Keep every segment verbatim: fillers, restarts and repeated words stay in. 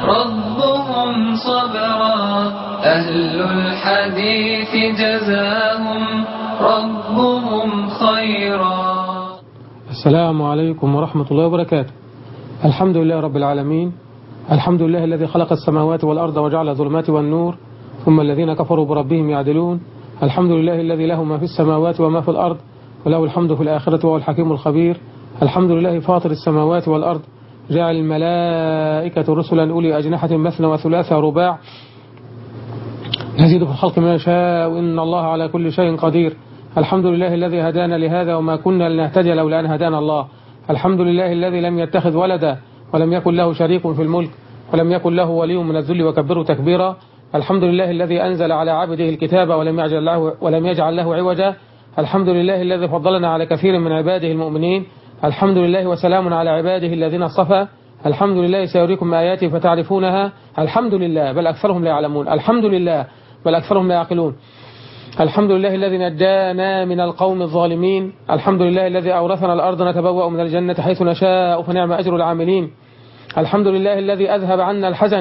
ربهم صبرا. أهل الحديث جزاهم ربهم خيرا. السلام عليكم ورحمة الله وبركاته. الحمد لله رب العالمين، الحمد لله الذي خلق السماوات والأرض وجعل الظلمات والنور، ثم الذين كفروا بربهم يعدلون. الحمد لله الذي له ما في السماوات وما في الأرض، وله الحمد في الآخرة وهو الحكيم الخبير. الحمد لله فاطر السماوات والأرض، جعل الملائكة رسلا أولي أجنحة مثنى وثلاث ورباع، يزيد في الخلق ما يشاء، وإن الله على كل شيء قدير. الحمد لله الذي هدانا لهذا وما كنا لنهتدي لولا أن هدانا الله. الحمد لله الذي لم يتخذ ولدا ولم يكن له شريك في الملك ولم يكن له ولي من الذل وكبره تكبيرا. الحمد لله الذي أنزل على عبده الكتاب ولم يجعل له, ولم يجعل له عوجا. الحمد لله الذي فضلنا على كثير من عباده المؤمنين. الحمد لله وسلام على عباده الذين اصطفى. الحمد لله سيريكم آياته فتعرفونها. الحمد لله بل أكثرهم لا يعلمون. الحمد لله بل أكثرهم لا يعقلون. الحمد لله الذي نجانا من القوم الظالمين. الحمد لله الذي أورثنا الأرض نتبوأ من الجنة حيث نشاء فنعم أجر العاملين. الحمد لله الذي أذهب عنا الحزن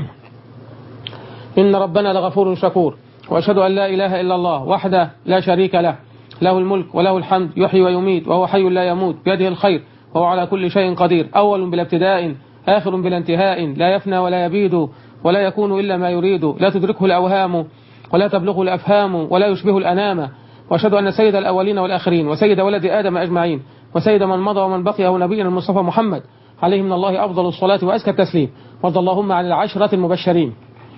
إن ربنا لغفور شكور. وأشهد أن لا إله إلا الله وحده لا شريك له، له الملك وله الحمد، يحيي ويميت وهو حي لا يموت، بيده الخير وهو على كل شيء قدير، أول بلا ابتداء آخر بلا انتهاء، لا يفنى ولا يبيد ولا يكون إلا ما يريد، لا تدركه الأوهام ولا تبلغه الأفهام ولا يشبه الأنام. وأشهد أن سيد الأولين والآخرين وسيد ولد آدم أجمعين وسيد من مضى ومن بقي هو نبينا المصطفى محمد عليه من الله أفضل الصلاة وأزكى التسليم. وارض اللهم عن العشرة المبشرين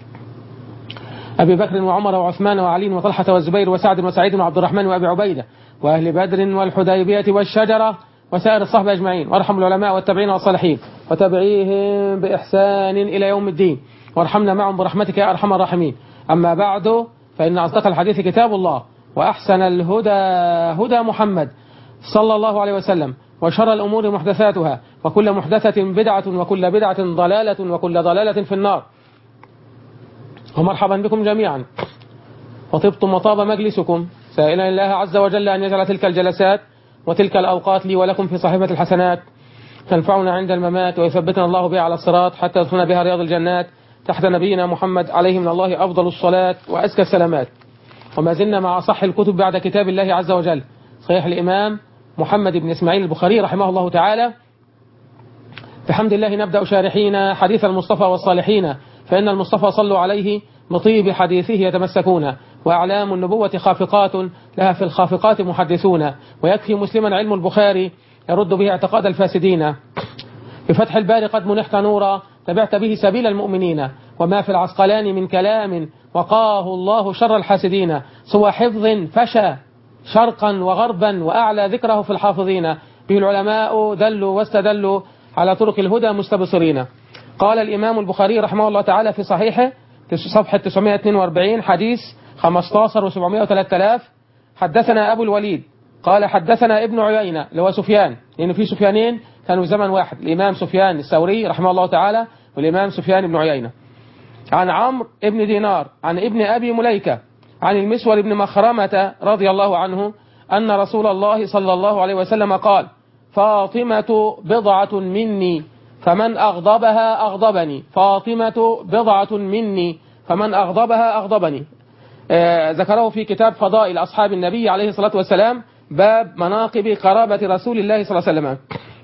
أبي بكر وعمر وعثمان وعلي وطلحة والزبير وسعد وسعيد وعبد الرحمن وأبي عبيدة وأهل بدر والحديبية والشجرة وسائر الصحبة أجمعين، وارحم العلماء والتابعين والصالحين وتابعيهم بإحسان إلى يوم الدين، وارحمنا معهم برحمتك يا أرحم الراحمين. أما بعد، فإن أصدق الحديث كتاب الله، وأحسن الهدى هدى محمد صلى الله عليه وسلم، وشر الأمور محدثاتها، وكل محدثة بدعة، وكل بدعة ضلالة، وكل ضلالة في النار. ومرحبا بكم جميعا، وطبتم وطاب مجلسكم، سائلا الله عز وجل أن يجعل تلك الجلسات وتلك الأوقات لي ولكم في صحيفة الحسنات تنفعنا عند الممات، ويثبتنا الله بها على الصراط حتى يدخلنا بها رياض الجنات تحت نبينا محمد عليه من الله أفضل الصلاة وأزكى السلامات. وما زلنا مع صح الكتب بعد كتاب الله عز وجل، صحيح الإمام محمد بن إسماعيل البخاري رحمه الله تعالى. بحمد الله نبدأ شارحين حديث المصطفى والصالحين، فإن المصطفى صلوا عليه بطيب حديثه يتمسكون، وأعلام النبوة خافقات لها في الخافقات محدثون، ويكفي مسلما علم البخاري يرد به اعتقاد الفاسدين. بفتح الباري قد منحت نورا تبعت به سبيل المؤمنين، وما في العسقلان من كلام وقاه الله شر الحاسدين، سوى حفظ فشى شرقا وغربا وأعلى ذكره في الحافظين، به العلماء دلوا واستدلوا على طرق الهدى مستبصرين. قال الإمام البخاري رحمه الله تعالى في صحيحه صفحة تسعمائة واثنين وأربعين حديث خمسة عشر وسبعمائة وثلاثة آلاف: حدثنا أبو الوليد قال حدثنا ابن عيينة اللي هو سفيان، لأن في سفيانين كانوا في زمن واحد، الإمام سفيان الثوري رحمه الله تعالى والإمام سفيان بن عيينة، عن عمرو ابن دينار عن ابن أبي مليكة عن المسور بن مخرمة رضي الله عنه أن رسول الله صلى الله عليه وسلم قال: فاطمة بضعة مني فمن أغضبها أغضبني، فاطمة بضعة مني فمن أغضبها أغضبني. آه ذكره في كتاب فضائل أصحاب النبي عليه الصلاة والسلام، باب مناقب قرابة رسول الله صلى الله عليه وسلم.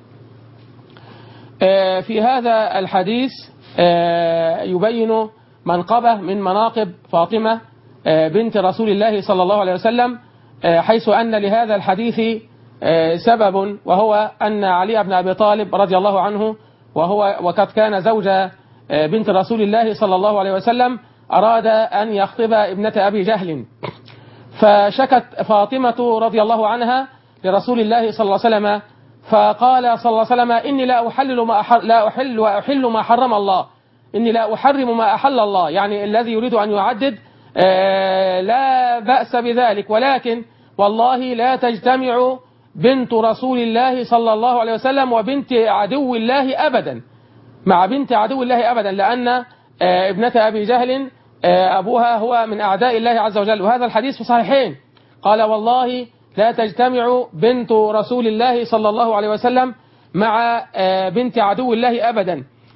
آه في هذا الحديث آه يبين منقبة من مناقب فاطمة آه بنت رسول الله صلى الله عليه وسلم، آه حيث أن لهذا الحديث آه سبب، وهو أن علي بن أبي طالب رضي الله عنه وهو وقد كان زوج بنت رسول الله صلى الله عليه وسلم أراد أن يخطب ابنة أبي جهل، فشكت فاطمة رضي الله عنها لرسول الله صلى الله عليه وسلم، فقال صلى الله عليه وسلم: إني لا أحلل ما أحل لا أحل وأحل ما حرم الله، إني لا أحرم ما أحل الله، يعني الذي يريد أن يعدد لا بأس بذلك، ولكن والله لا تجتمع بنت رسول الله صلى الله عليه وسلم وبنت عدو الله أبدا مع بنت عدو الله أبدا، لأن ابنة أبي جهل أبوها هو من أعداء الله عز وجل. وهذا الحديث في صحيحين، قال: والله لا تجتمع بنت رسول الله صلى الله عليه وسلم مع بنت عدو الله أبدا.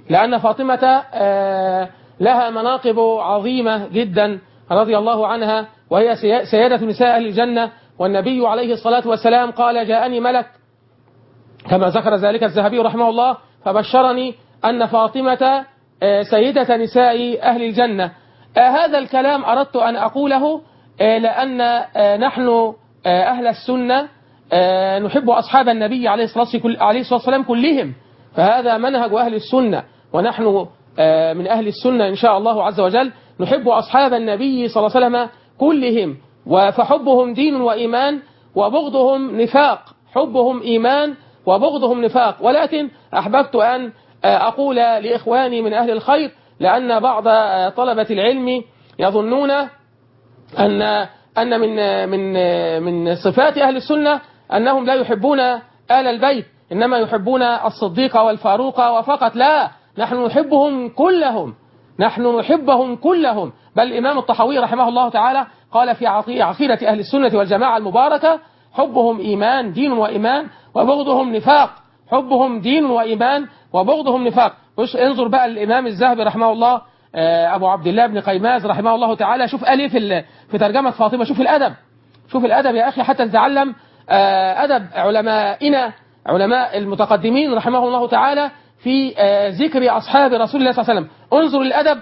لأن فاطمة لها مناقب عظيمة جدا رضي الله عنها، وهي سيدة نساء أهل الجنة. والنبي عليه الصلاة والسلام قال: جاءني ملك، كما ذكر ذلك الذهبي رحمه الله، فبشرني أن فاطمة سيدة نساء أهل الجنة. هذا الكلام أردت أن أقوله لأن نحن أهل السنة نحب أصحاب النبي عليه الصلاة والسلام كلهم، فهذا منهج أهل السنة، ونحن من أهل السنة إن شاء الله عز وجل نحب أصحاب النبي صلى الله عليه وسلم كلهم، فحبهم دين وإيمان وبغضهم نفاق، حبهم إيمان وبغضهم نفاق. ولكن أحببت أن أقول لإخواني من أهل الخير، لأن بعض طلبة العلم يظنون أن أن من من من صفات أهل السنة أنهم لا يحبون آل البيت، إنما يحبون الصديق والفاروق وفقط. لا، نحن نحبهم كلهم، نحن نحبهم كلهم. بل الإمام الطحاوي رحمه الله تعالى قال في عقيدة أهل السنة والجماعة المباركة: حبهم إيمان دين وإيمان وبغضهم نفاق، حبهم دين وإيمان وبغضهم نفاق. وش انظر بقى الإمام الذهبي رحمه الله، أبو عبد الله بن قيماز رحمه الله تعالى، شوف ألف في في ترجمة فاطمة، شوف الأدب، شوف الأدب يا أخي، حتى نتعلم أدب علمائنا، علماء المتقدمين رحمه الله تعالى في ذكر أصحاب رسول الله صلى الله عليه وسلم. انظر الأدب.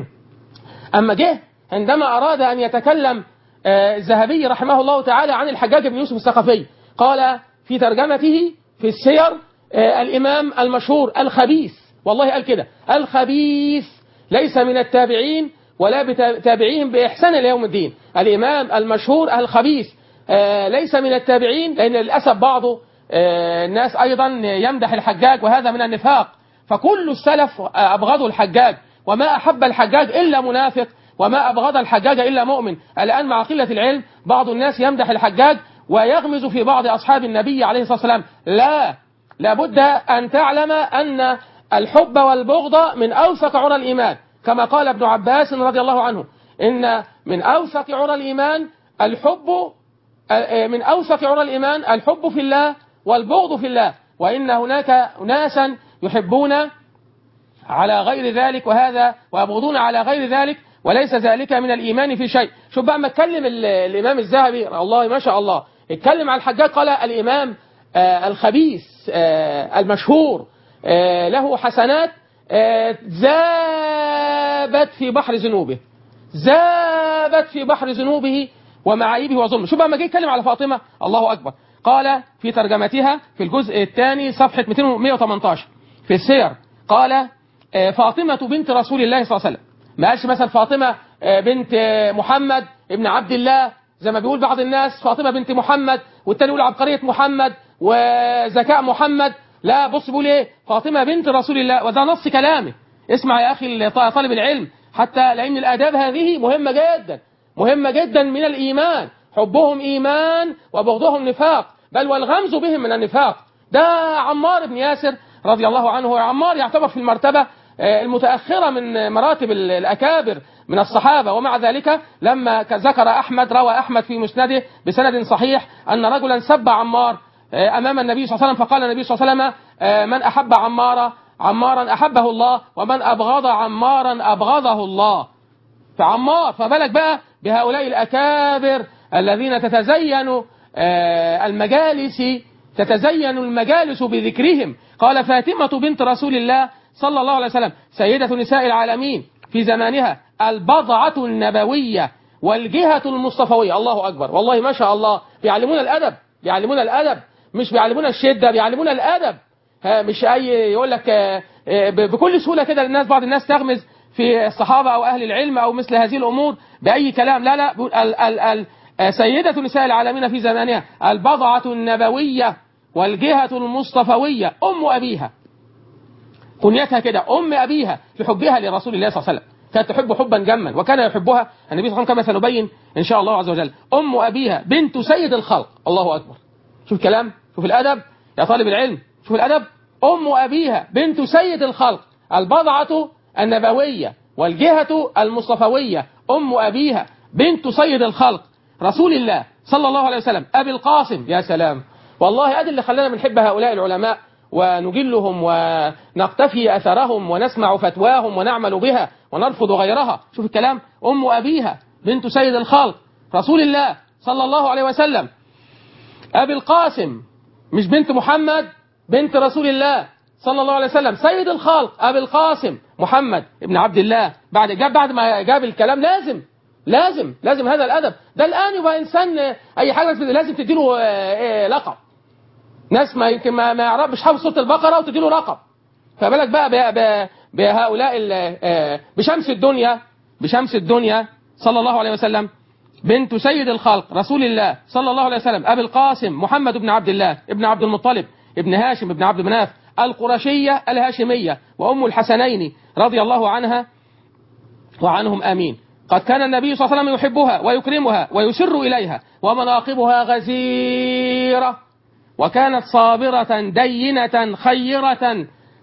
أما جه عندما أراد أن يتكلم الذهبي رحمه الله تعالى عن الحجاج بن يوسف الثقفي، قال في ترجمته في السير: الإمام المشهور الخبيث، والله قال كده: الخبيث ليس من التابعين ولا بتابعيهم بإحسان إلى يوم الدين. الإمام المشهور الخبيث ليس من التابعين، لأن للأسف بعض الناس أيضا يمدح الحجاج، وهذا من النفاق. فكل السلف أبغضوا الحجاج، وما أحب الحجاج إلا منافق، وما أبغض الحجاج إلا مؤمن. الآن مع قلة العلم بعض الناس يمدح الحجاج ويغمز في بعض أصحاب النبي عليه الصلاة والسلام. لا، لابد أن تعلم أن الحب والبغض من أوثق عرى الإيمان، كما قال ابن عباس رضي الله عنه: إن من أوثق عرى الإيمان الحب، من أوثق عرى الإيمان الحب في الله والبغض في الله، وإن هناك أناسا يحبون على غير ذلك وهذا ويبغضون على غير ذلك، وليس ذلك من الإيمان في شيء. شوف بقى ما اتكلم الإمام الذهبي، الله ما شاء الله، اتكلم عن الحجاج، قال: الإمام آه الخبيث آه المشهور آه له حسنات آه زابت في بحر ذنوبه، زابت في بحر ذنوبه ومعايبه وظلمه. شوف بقى ما جه يتكلم على فاطمة، الله أكبر، قال في ترجمتها في الجزء الثاني صفحة مئتين وثمانية عشر في السير، قال: فاطمة بنت رسول الله صلى الله عليه وسلم. ما قالش مثلا فاطمة بنت محمد ابن عبد الله زي ما بيقول بعض الناس، فاطمة بنت محمد، والتاني يقول عبقرية محمد وذكاء محمد. لا، بص بيقول ايه: فاطمة بنت رسول الله، وده نص كلامه. اسمع يا أخي طالب العلم، حتى لأن الآداب هذه مهمة جدا، مهمة جدا من الإيمان. حبهم إيمان وبغضهم نفاق، بل والغمز بهم من النفاق. ده عمار بن ياسر رضي الله عنه، عمار يعتبر في المرتبة المتأخرة من مراتب الأكابر من الصحابة، ومع ذلك لما ذكر أحمد، روى أحمد في مسنده بسند صحيح أن رجلا سب عمار أمام النبي صلى الله عليه وسلم، فقال النبي صلى الله عليه وسلم: من أحب عمارا عمارا أحبه الله، ومن أبغض عمارا أبغضه الله. فعمار، فبالك بقى بهؤلاء الأكابر الذين تتزين المجالس تتزين المجالس بذكرهم. قال: فاطمة بنت رسول الله صلى الله عليه وسلم سيدة نساء العالمين في زمانها، البضعة النبوية والجهة المصطفوية. الله أكبر، والله ما شاء الله، بيعلمونا الأدب، بيعلمونا الأدب، مش بيعلمونا الشدة، بيعلمونا الأدب. مش أي يقول لك بكل سهولة كده الناس، بعض الناس تغمز في الصحابة أو أهل العلم أو مثل هذه الأمور بأي كلام. لا لا، ال ال ال سيدة نساء العالمين في زمانها، البضعة النبوية والجهة المصطفوية، أم أبيها، كنيتها كده أم أبيها لحبها لرسول الله صلى الله عليه وسلم، كانت تحب حبا جما، وكان يحبها النبي صلى الله عليه وسلم كما سنبين إن شاء الله عز وجل. أم أبيها بنت سيد الخلق، الله أكبر. شوف الكلام، شوف الأدب يا طالب العلم، شوف الأدب. أم أبيها بنت سيد الخلق، البضعة النبوية والجهة المصطفوية، أم أبيها بنت سيد الخلق رسول الله صلى الله عليه وسلم أبي القاسم. يا سلام، والله أدي اللي خلانا بنحب هؤلاء العلماء ونجلهم ونقتفي أثرهم ونسمع فتواهم ونعمل بها ونرفض غيرها. شوف الكلام، أم أبيها بنت سيد الخلق رسول الله صلى الله عليه وسلم، أبي القاسم، مش بنت محمد، بنت رسول الله صلى الله عليه وسلم، سيد الخلق أبي القاسم محمد ابن عبد الله. بعد جاب بعد ما جاب الكلام لازم لازم لازم هذا الأدب. ده الآن يبقى إنسان أي حاجة لازم تديله لقب. ناس ما يمكن ما ما يعرف مش حافظ سورة البقرة وتديله لقب، فبالك بقى بهؤلاء بشمس الدنيا بشمس الدنيا صلى الله عليه وسلم، بنت سيد الخلق رسول الله صلى الله عليه وسلم، أبي القاسم محمد بن عبد الله ابن عبد المطلب ابن هاشم ابن عبد مناف القرشية الهاشمية، وأم الحسنين رضي الله عنها وعنهم آمين. قد كان النبي صلى الله عليه وسلم يحبها ويكرمها ويسر إليها، ومناقبها غزيرة، وكانت صابرة دينة خيرة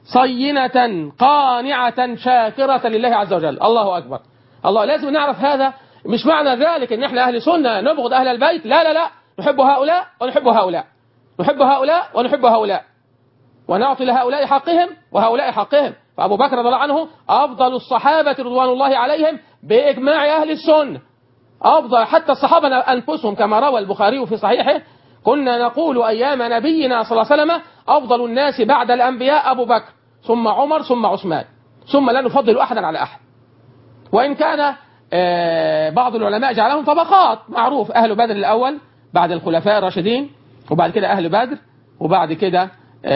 صينة قانعة شاكرة لله عز وجل. الله أكبر، الله. لازم نعرف هذا. مش معنى ذلك ان احنا اهل سنة نبغض اهل البيت، لا لا لا، نحب هؤلاء ونحب هؤلاء، نحب هؤلاء ونحب هؤلاء، ونعطي لهؤلاء حقهم وهؤلاء حقهم. فأبو بكر رضي الله عنه أفضل الصحابة رضوان الله عليهم بإجماع أهل السنة، أفضل حتى الصحابة أنفسهم، كما روى البخاري في صحيحه: كنا نقول أيام نبينا صلى الله عليه وسلم أفضل الناس بعد الأنبياء أبو بكر، ثم عمر، ثم عثمان، ثم لا نفضل أحدا على أحد. وإن كان بعض العلماء جعلهم طبقات، معروف أهل بدر الأول بعد الخلفاء الراشدين، وبعد كده أهل بدر، وبعد كده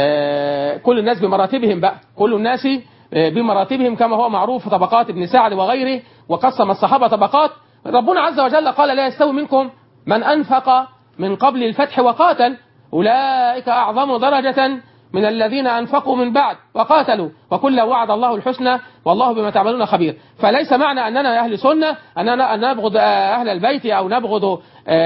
كل الناس بمراتبهم بقى، كل الناس بمراتبهم كما هو معروف في طبقات ابن سعد وغيره، وقسم الصحابة طبقات. ربنا عز وجل قال: لا يستوي منكم من أنفق من قبل الفتح وقاتل، أولئك أعظم درجة من الذين أنفقوا من بعد وقاتلوا، وكل وعد الله الحسنى والله بما تعملون خبير. فليس معنى أننا أهل سنة أننا أن نبغض أهل البيت أو نبغض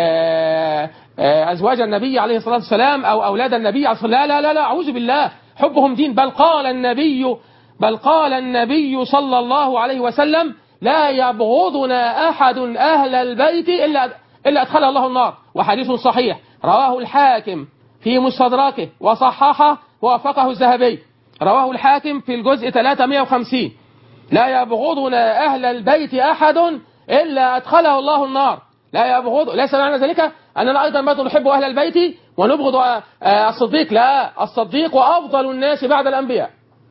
أزواج النبي عليه الصلاة والسلام أو أولاد النبي عليه الصلاة والسلام. لا لا لا، أعوذ بالله، حبهم دين. بل قال النبي بل قال النبي صلى الله عليه وسلم: لا يبغضنا أحد أهل البيت إلا إلا أدخله الله النار. وحديث صحيح رواه الحاكم في مستدركه وصححه ووافقه الذهبي، رواه الحاكم في الجزء ثلاثمائة وخمسين: لا يبغضنا أهل البيت أحد إلا أدخله الله النار. لا يبغض، ليس معنى ذلك أننا أيضا ما نحب أهل البيت ونبغض الصديق، لا، الصديق وأفضل الناس بعد الأنبياء.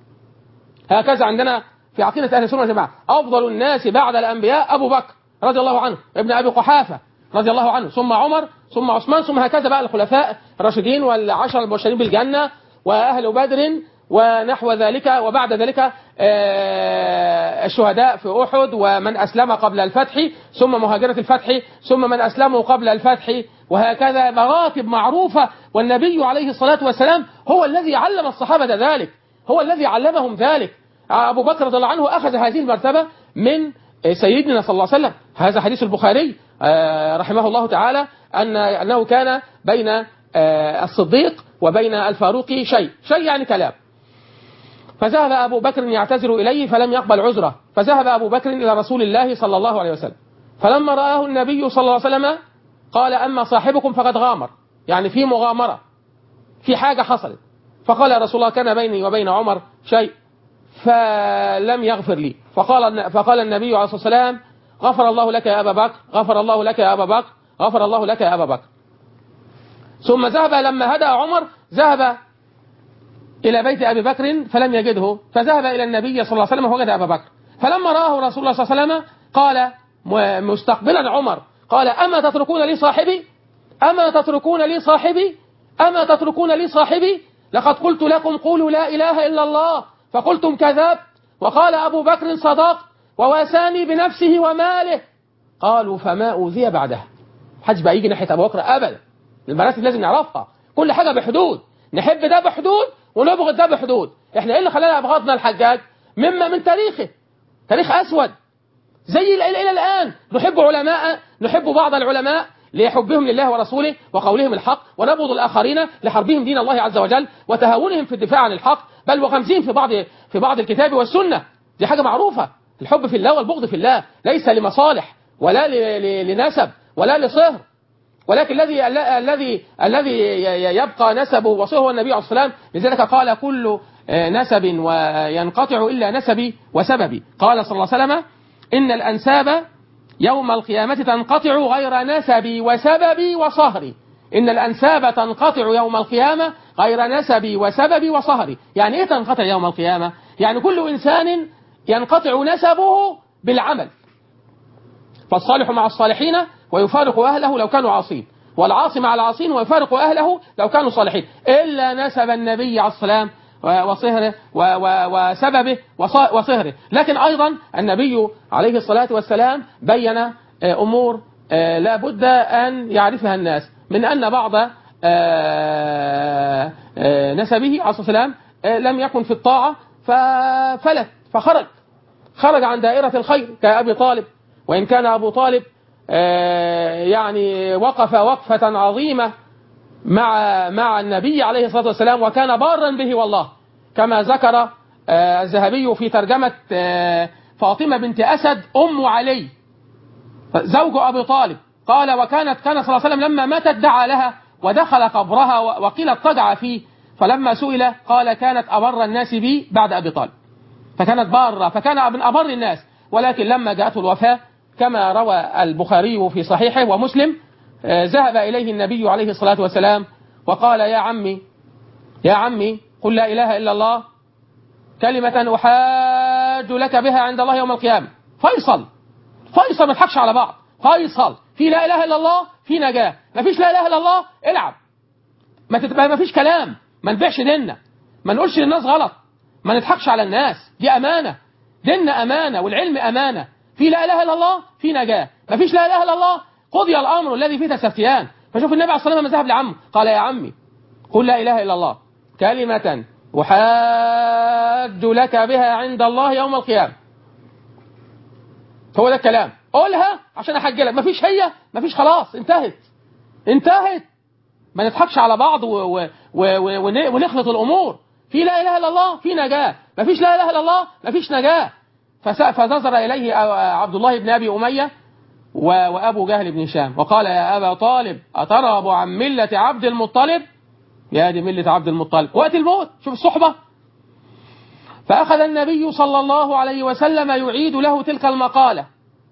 هكذا عندنا في عقيدة أهل السنة والجماعة، أفضل الناس بعد الأنبياء أبو بكر رضي الله عنه، ابن أبي قحافة رضي الله عنه، ثم عمر، ثم عثمان، ثم هكذا بقى الخلفاء الراشدين والعشر المبشرين بالجنة وأهل بدر ونحو ذلك، وبعد ذلك الشهداء في أحد، ومن أسلم قبل الفتح، ثم مهاجرة الفتح، ثم من أسلموا قبل الفتح، وهكذا مراتب معروفة. والنبي عليه الصلاة والسلام هو الذي علم الصحابة ذلك، هو الذي علمهم ذلك. أبو بكر رضي الله عنه أخذ هذه المرتبة من سيدنا صلى الله عليه وسلم. هذا حديث البخاري رحمه الله تعالى أن أنه كان بين الصديق وبين الفاروق شيء شيء يعني كلام. فذهب أبو بكر يعتذر إليه فلم يقبل عذره، فذهب أبو بكر إلى رسول الله صلى الله عليه وسلم، فلما رآه النبي صلى الله عليه وسلم قال: أما صاحبكم فقد غامر، يعني في مغامرة، في حاجة حصلت. فقال: يا رسول الله كان بيني وبين عمر شيء فلم يغفر لي. فقال فقال النبي عليه الصلاة والسلام: غفر الله لك يا أبا بكر، غفر الله لك يا أبا بكر، غفر الله لك يا أبا بكر. ثم ذهب لما هدأ عمر، ذهب إلى بيت أبي بكر فلم يجده، فذهب إلى النبي صلى الله عليه وسلم ووجد أبا بكر. فلما رآه رسول الله صلى الله عليه وسلم قال مستقبلا عمر، قال: أما تتركون لي صاحبي أما تتركون لي صاحبي أما تتركون لي صاحبي لقد قلت لكم قولوا لا إله إلا الله فقلتم كذبت، وقال أبو بكر صدقت وواساني بنفسه وماله. قالوا: فما أوذي بعدها. محدش بقى يجي ناحية أبو بكر أبدا. المراتب لازم نعرفها، كل حاجة بحدود، نحب ده بحدود ونبغض ده بحدود. احنا ايه اللي خلانا أبغضنا الحجاج؟ مما من تاريخه، تاريخ أسود زي إلى الآن. نحب علماء نحب بعض العلماء لحبهم لله ورسوله وقولهم الحق، ونبغض الآخرين لحربهم دين الله عز وجل وتهاونهم في الدفاع عن الحق، بل وغمزهم في بعض في بعض الكتاب والسنة. دي حاجة معروفة. الحب في الله والبغض في الله ليس لمصالح ولا لنسب ولا لصهر. ولكن الذي الذي الذي يبقى نسبه وصله هو النبي عليه الصلاة والسلام. لذلك قال كل نسب وينقطع إلا نسبي وسببي. قال صلى الله عليه وسلم إن الأنساب يوم القيامة تنقطع غير نسبي وسببي وصهري. إن الأنساب تنقطع يوم القيامة غير نسبي وسببي وصهري. يعني إيه تنقطع يوم القيامة؟ يعني كل إنسان ينقطع نسبه بالعمل، فالصالح مع الصالحين ويفارق أهله لو كانوا عاصين، والعاصي مع العاصين ويفارق أهله لو كانوا صالحين، إلا نسب النبي عليه السلام وصهره وسببه وصهره. لكن أيضا النبي عليه الصلاة والسلام بين أمور لا بد أن يعرفها الناس، من أن بعض نسبه عليه الصلاة والسلام لم يكن في الطاعة ففلت فخرج خرج عن دائرة الخير كأبي طالب، وإن كان أبو طالب يعني وقف وقفة عظيمة مع مع النبي عليه الصلاة والسلام وكان بارا به والله، كما ذكر الذهبي في ترجمة فاطمة بنت أسد أم علي زوج أبي طالب. قال وكانت كان صلى الله عليه وسلم لما ماتت دعا لها ودخل قبرها وقيل اضطجع فيه، فلما سئل قال كانت أبر الناس بي بعد أبي طالب، فكانت بارة فكان من أبر الناس. ولكن لما جاءته الوفاة كما روى البخاري في صحيحه ومسلم ذهب إليه النبي عليه الصلاة والسلام وقال يا عمي يا عمي قل لا إله إلا الله كلمة أحاج لك بها عند الله يوم القيامة. فيصل فيصل ما تضحكش على بعض، فيصل في لا إله إلا الله في نجاة، ما فيش لا إله إلا الله العب، ما تتبقى ما فيش كلام، ما نبيعش ديننا، ما نقولش للناس غلط، ما نضحكش على الناس، دي أمانة، ديننا أمانة والعلم أمانة. في لا إله إلا الله في نجاة، ما فيش لا إله إلا الله قضي الأمر الذي فيه تستفتيان. فشوف النبي عليه الصلاة والسلام ذهب لعمه قال يا عمي قل لا إله إلا الله كلمة أحاج لك بها عند الله يوم القيامة. هو ده الكلام، قولها عشان أحج لك، ما فيش هي ما فيش خلاص انتهت انتهت. ما نضحكش على بعض و و و ونخلط الأمور. في لا إله إلا الله في نجاة، ما فيش لا إله إلا الله ما فيش نجاة. فنظر إليه عبد الله بن أبي أمية وأبو جهل بن هشام وقال يا أبا طالب أترغب عن ملة عبد المطلب؟ يا دي ملة عبد المطلب وقت الموت، شوف الصحبة. فأخذ النبي صلى الله عليه وسلم يعيد له تلك المقالة،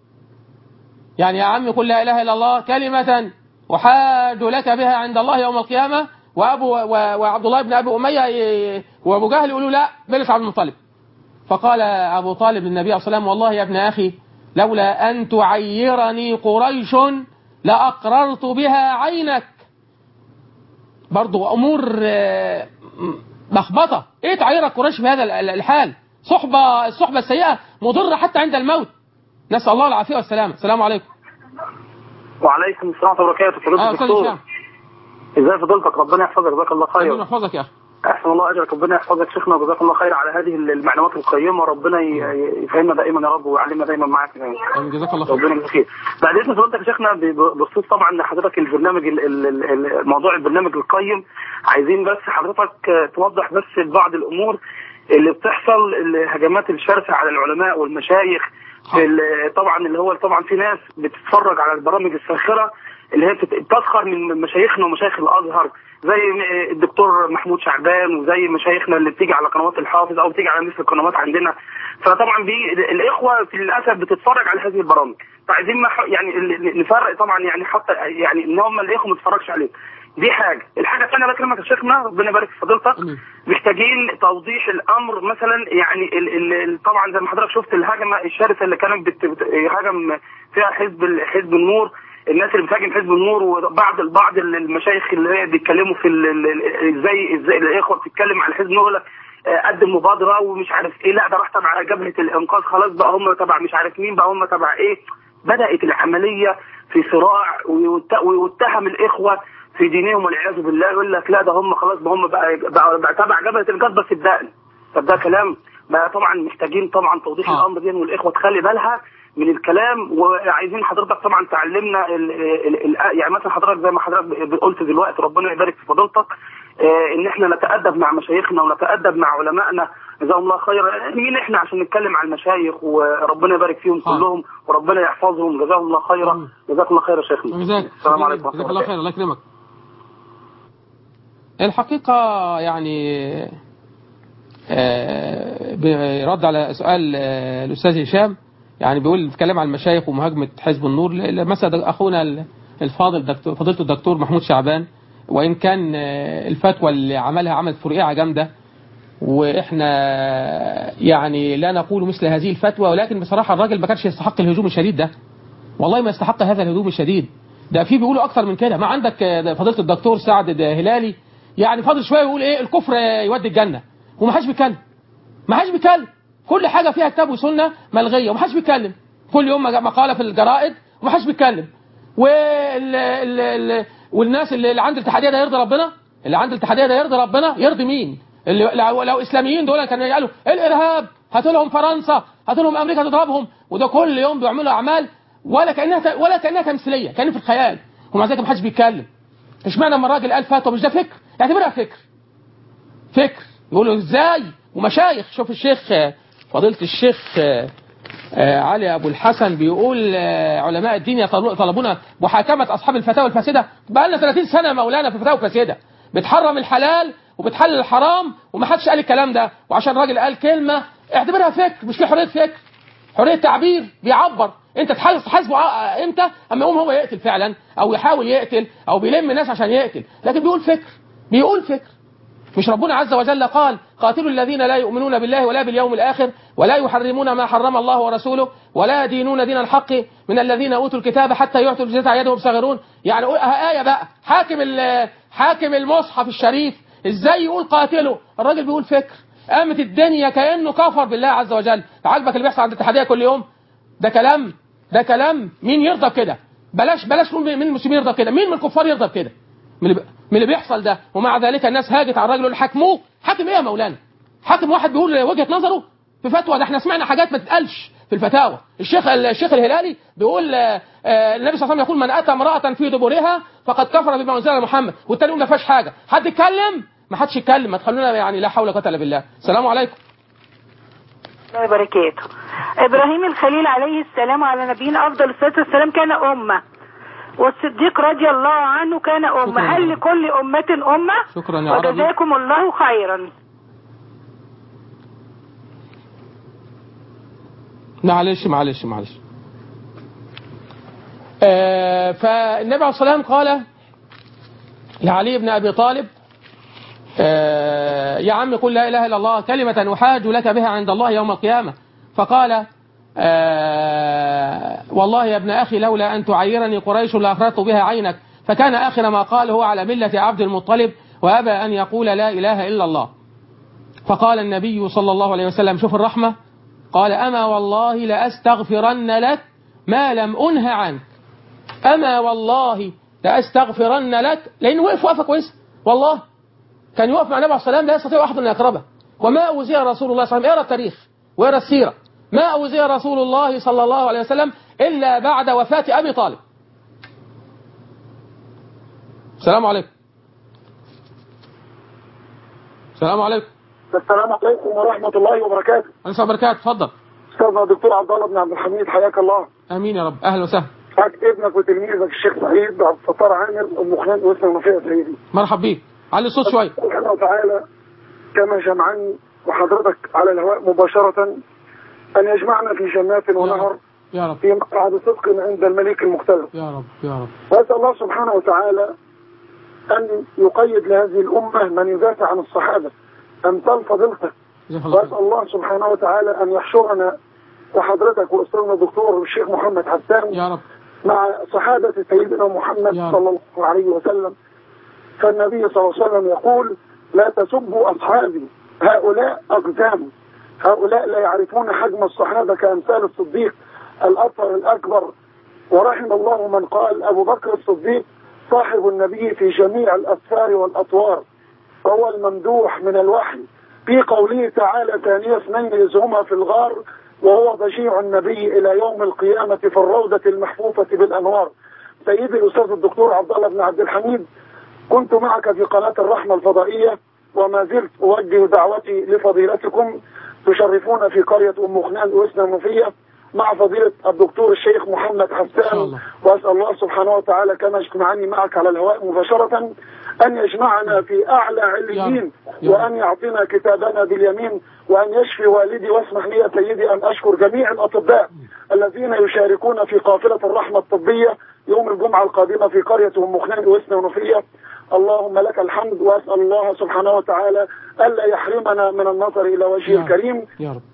يعني يا عم قل لا إله إلا الله كلمة أحاج لك بها عند الله يوم القيامة. وأبو وعبد الله بن أبي أمية وأبو جهل يقولوا لا ملة عبد المطلب. فقال أبو طالب للنبي عليه الصلاة والسلام والله يا ابن أخي لولا أن تعيرني قريش لأقررت بها عينك. برضو أمور مخبطة، إيه تعيرك قريش في هذا الحال؟ صحبة الصحبة السيئة مضرة حتى عند الموت، نسأل الله العافية والسلامة. السلام عليكم. وعليكم السلام ورحمة الله وبركاته. فضيلة الدكتور ازاي فضيلتك؟ ربنا يحفظك، جزاك الله خير. ربنا يحفظك يا أخي. أحسن الله أجرك، ربنا يحفظك شيخنا وجزاك الله خير على هذه المعلومات القيمة، ربنا يفهمنا دائما يا رب ويعلمنا دايما معاك. جزاك الله خير. ربنا يجزاك خير. بعد إذن فضيلتك يا شيخنا بخصوص طبعا لحضرتك البرنامج موضوع البرنامج القيم، عايزين بس حضرتك توضح بس بعض الأمور اللي بتحصل، الهجمات الشرسة على العلماء والمشايخ. طبعا اللي هو طبعا في ناس بتتفرج على البرامج الساخرة اللي هي بتسخر من مشايخنا ومشايخ الازهر زي الدكتور محمود شعبان وزي مشايخنا اللي بتيجي على قنوات الحافظ او بتيجي على مثل القنوات عندنا. فطبعا دي الاخوه في للاسف بتتفرج على هذه البرامج، فعايزين يعني نفرق طبعا يعني حتى يعني ان هم الاخوه ما تتفرجش عليه. دي حاجه. الحاجه الثانيه بكلمك يا شيخنا ربنا يبارك في فضيلتك، محتاجين توضيح الامر مثلا يعني ال ال طبعا زي ما حضرتك شفت الهجمه الشرسه اللي كانت بتهاجم فيها حزب حزب النور، الناس اللي بتهاجم حزب النور وبعض البعض المشايخ اللي بيتكلموا في ازاي ازاي الاخوه بتتكلم على حزب النور قدم مبادره ومش عارف ايه، لا ده راح تبع جبهه الانقاذ، خلاص بقى هم تبع مش عارف مين، بقى هم تبع ايه. بدات العمليه في صراع ويتهم الاخوه في دينهم والعياذ بالله، يقول لك لا ده هم خلاص بقى هم بقى, بقى, بقى تبع جبهه الانقاذ بس بدقن. طب ده كلام. بقى طبعا محتاجين طبعا توضيح آه. الامر دي، والاخوه تخلي بالها من الكلام. وعايزين حضرتك طبعا تعلمنا ال ال ال يعني مثلا حضرتك زي ما حضرتك قلت دلوقتي، ربنا يبارك في فضيلتك، ان احنا نتادب مع مشايخنا ونتادب مع علمائنا جزاهم الله خيرا. مين احنا عشان نتكلم عن المشايخ، وربنا يبارك فيهم آه. كلهم وربنا يحفظهم جزاهم الله خيرا. جزاكم الله خير يا شيخنا. السلام عليكم. جزاك الله خير. الله يكرمك. الحقيقه يعني برد على سؤال الاستاذ هشام، يعني بيقول بيتكلم عن المشايخ ومهاجمه حزب النور. مثلا اخونا الفاضل دكتور فضيله الدكتور محمود شعبان، وان كان الفتوى اللي عملها عملت فرقعه جامده، واحنا يعني لا نقول مثل هذه الفتوى، ولكن بصراحه الراجل ما كانش يستحق الهجوم الشديد ده، والله ما يستحق هذا الهجوم الشديد ده. في بيقولوا اكثر من كده. ما عندك فضيله الدكتور سعد هلالي، يعني فاضل شويه يقول ايه الكفر يودي الجنه، وما حدش بيتكلم، ما حدش بيتكلم. كل حاجه فيها كتاب وسنه ملغيه وما حدش بيتكلم، كل يوم مقاله في الجرائد وما حدش بيتكلم. وال ال... ال... والناس اللي عند الاتحاديه ده يرضي ربنا؟ اللي عند الاتحاديه ده يرضي ربنا؟ يرضي مين؟ اللي لو, لو اسلاميين دول كانوا يقالوا الارهاب، هاتوا لهم فرنسا، هاتوا لهم امريكا تضربهم، وده كل يوم بيعملوا اعمال ولا كانها ولا كانها تمثيليه، كان في الخيال، ومع ذلك ما حدش بيتكلم. اشمعنى لما الراجل قال فتوى مش ده فكر؟ اعتبرها فكر. فكر يقولوا ازاي؟ ومشايخ، شوف الشيخ فضيله الشيخ علي ابو الحسن بيقول علماء الدين يطلبون محاكمه اصحاب الفتاوى الفاسده. بقى لنا ثلاثين سنه مولانا في فتاوى فاسده بتحرم الحلال وبتحلل الحرام، وما حدش قال الكلام ده، وعشان الراجل قال كلمه اعتبرها فكر. مش في حريه فكر، حريه تعبير، بيعبر. انت تحاسبه امتى؟ اما يقوم هو يقتل فعلا، او يحاول يقتل، او بيلم الناس عشان يقتل، لكن بيقول فكر، بيقول فكر. مش ربنا عز وجل قال قاتلوا الذين لا يؤمنون بالله ولا باليوم الآخر ولا يحرمون ما حرم الله ورسوله ولا يدينون دين الحق من الذين أوتوا الكتاب حتى يعطوا الجزية عن يدهم صغيرون؟ يعني آية بقى حاكم حاكم المصحف الشريف ازاي يقول قاتلوا؟ الراجل بيقول فكر. قامت الدنيا كأنه كفر بالله عز وجل. عاجبك اللي بيحصل عند الاتحادية كل يوم؟ ده كلام ده كلام مين يرضى بكده؟ بلاش بلاش مين المسلمين يرضى بكده، مين من الكفار يرضى بكده من من اللي بيحصل ده؟ ومع ذلك الناس هاجت على الراجل حكموه. حاكم ايه يا مولانا؟ حاكم واحد بيقول وجهة نظره في فتوى؟ ده احنا سمعنا حاجات ما تتقالش في الفتاوى. الشيخ الشيخ الهلالي بيقول آه النبي صلى الله عليه وسلم يقول من اتى امرأة في دبرها فقد كفر بما انزل على محمد، والتاني يقول ما فيهاش حاجه. حد يتكلم؟ ما حدش يتكلم. ما تخلونا يعني لا حول ولا قوه الا بالله. السلام عليكم. الله وبركاته. ابراهيم الخليل عليه السلام على نبينا افضل الصلاه والسلام كان امه، والصديق رضي الله عنه كان أمة. هل لكل أمة أمة؟ شكرا يا عربي. وجزاكم الله خيرا. معلش معلش معلش آه فالنبي عليه الصلاة والسلام قال لعلي بن أبي طالب آه يا عم قل لا إله إلا الله كلمة أحاج لك بها عند الله يوم القيامة. فقال آه والله يا ابن أخي لولا أن تعيرني قريش لأخرجت بها عينك. فكان آخر ما قال هو على ملة عبد المطلب وأبى أن يقول لا إله إلا الله. فقال النبي صلى الله عليه وسلم شوف الرحمة، قال أما والله لأستغفرن لك ما لم أنه عنك. أما والله لأستغفرن لك، لأنه وقف وقفة كويسة والله. كان يقف مع النبي عليه الصلاة والسلام لا يستطيع أحد أن يقربه. وما أوذي رسول الله صلى الله عليه وسلم، اقرأ التاريخ واقرأ السيرة، ما أوذي رسول الله صلى الله عليه وسلم إلا بعد وفاة أبي طالب. السلام عليكم. السلام عليكم. السلام عليكم ورحمة الله وبركاته. السلام وبركاته. اتفضل. أستاذنا الدكتور عبد الله بن عبد الحميد حياك الله. آمين يا رب. أهلا وسهلا. حياك ابنك وتلميذك الشيخ سعيد عبد الستار عامر أم خلال وسط المنفية سيدي. مرحب بيك. علي الصوت شوية. سبحانه وتعالى كما جمعني وحضرتك على الهواء مباشرة أن يجمعنا في جنات ونهر يا رب في مقعد صدق عند الملك المختلف. يا رب يا رب. وأسأل الله سبحانه وتعالى أن يقيد لهذه الأمة من يدافع عن الصحابة أمثال فضيلتك. وأسأل الله سبحانه وتعالى أن يحشرنا وحضرتك وأستاذنا الدكتور الشيخ محمد حسان يا رب مع صحابة سيدنا محمد صلى الله عليه وسلم. فالنبي صلى الله عليه وسلم يقول لا تسبوا أصحابي هؤلاء أقدام، هؤلاء لا يعرفون حجم الصحابة كأمثال الصديق الأطهر الأكبر. ورحم الله من قال أبو بكر الصديق صاحب النبي في جميع الأسفار والأطوار، وهو الممدوح من الوحي في قوله تعالى ثانية اثنين إذ هما في الغار وهو ضجيع النبي إلى يوم القيامة في الروضة المحفوفة بالأنوار. سيدي الأستاذ الدكتور عبد الله بن عبد الحميد، كنت معك في قناة الرحمة الفضائية وما زلت أوجه دعوتي لفضيلتكم، تشرفون في قرية أم خنان وإسنا المنوفية مع فضيلة الدكتور الشيخ محمد حسان، وأسأل الله سبحانه وتعالى كما اجتمعني معك على الهواء مباشرة أن يجمعنا في أعلى عليين، وأن يعطينا كتابنا باليمين، وأن يشفي والدي. واسمح لي يا سيدي أن أشكر جميع الأطباء الذين يشاركون في قافلة الرحمة الطبية يوم الجمعة القادمة في قرية أم خنان وإسنا المنوفية. اللهم لك الحمد، وأسأل الله سبحانه وتعالى ألا يحرمنا من النظر إلى وجهه الكريم يا رب.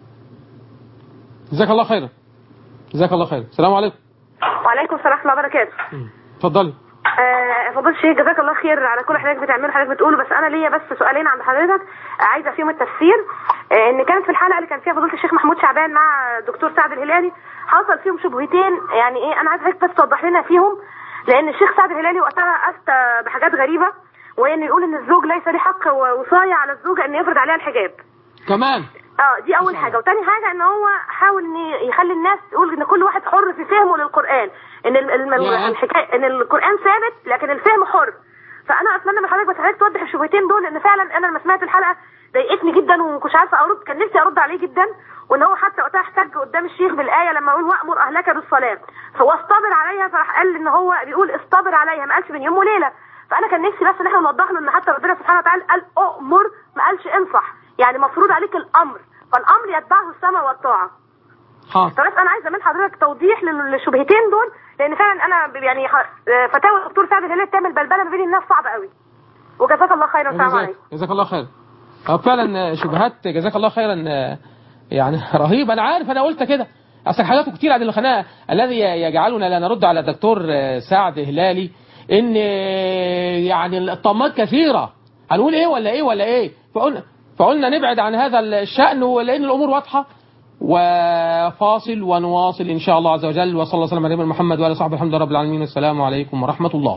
جزاك الله خيرا. جزاك الله خيرا. السلام عليكم. وعليكم السلام ورحمة الله وبركاته. اتفضلي. آه فضيلة الشيخ جزاك الله خير على كل حضرتك بتعمله حضرتك بتقوله، بس انا ليا بس سؤالين عند حضرتك عايزه فيهم التفسير. آه ان كانت في الحلقه اللي كان فيها فضيلة الشيخ محمود شعبان مع الدكتور سعد الهلالي حصل فيهم شبهتين، يعني ايه انا عايز حضرتك بس توضح لنا فيهم، لان الشيخ سعد الهلالي وقتها افتى بحاجات غريبه، وان يقول ان الزوج ليس له حق وصايه على الزوجه ان يفرض عليها الحجاب كمان. اه دي اول حاجه. وتاني حاجه ان هو حاول ان يخلي الناس تقول ان كل واحد حر في فهمه للقران، ان الحكايه ان القران ثابت لكن الفهم حر. فانا اتمنى من حضرتك بس حضرتك توضح الشبهتين دول، لان فعلا انا لما سمعت الحلقه ضايقتني جدا وما كنتش عارفه ارد، كان نفسي ارد عليه جدا، وان هو حتى وقتها احتج قدام الشيخ بالايه لما يقول وامر اهلك بالصلاه فهو اصطبر عليها، فراح قال ان هو بيقول اصطبر عليها، ما قالش من يوم وليله. فانا كان نفسي بس ان احنا نوضح له ان حتى ربنا سبحانه وتعالى قال اؤمر ما قالش انصح، يعني مفروض عليك الامر، فالامر يتبعه السمع والطاعه. حاضر. فبس انا عايزه من حضرتك توضيح للشبهتين دول، لان فعلا انا يعني فتاوى الدكتور سعد الهلالي بتعمل بلبله ما بين الناس صعبه قوي. وجزاك الله خيرا. السلام عليكم. جزاك الله خير. فعلا شبهات جزاك الله خيرا يعني رهيب. انا عارف انا قلت كده، اصل حاجاته كتير عن الخناقه. الذي يجعلنا لا نرد على الدكتور سعد هلالي ان يعني الطمات كثيره، هنقول ايه ولا ايه ولا ايه، فقلنا فقلنا نبعد عن هذا الشأن، ولأن الأمور واضحة. وفاصل ونواصل إن شاء الله عز وجل. وصلى الله وسلم على نبينا محمد وعلى صحبه الحمد لله رب العالمين. السلام عليكم ورحمة الله.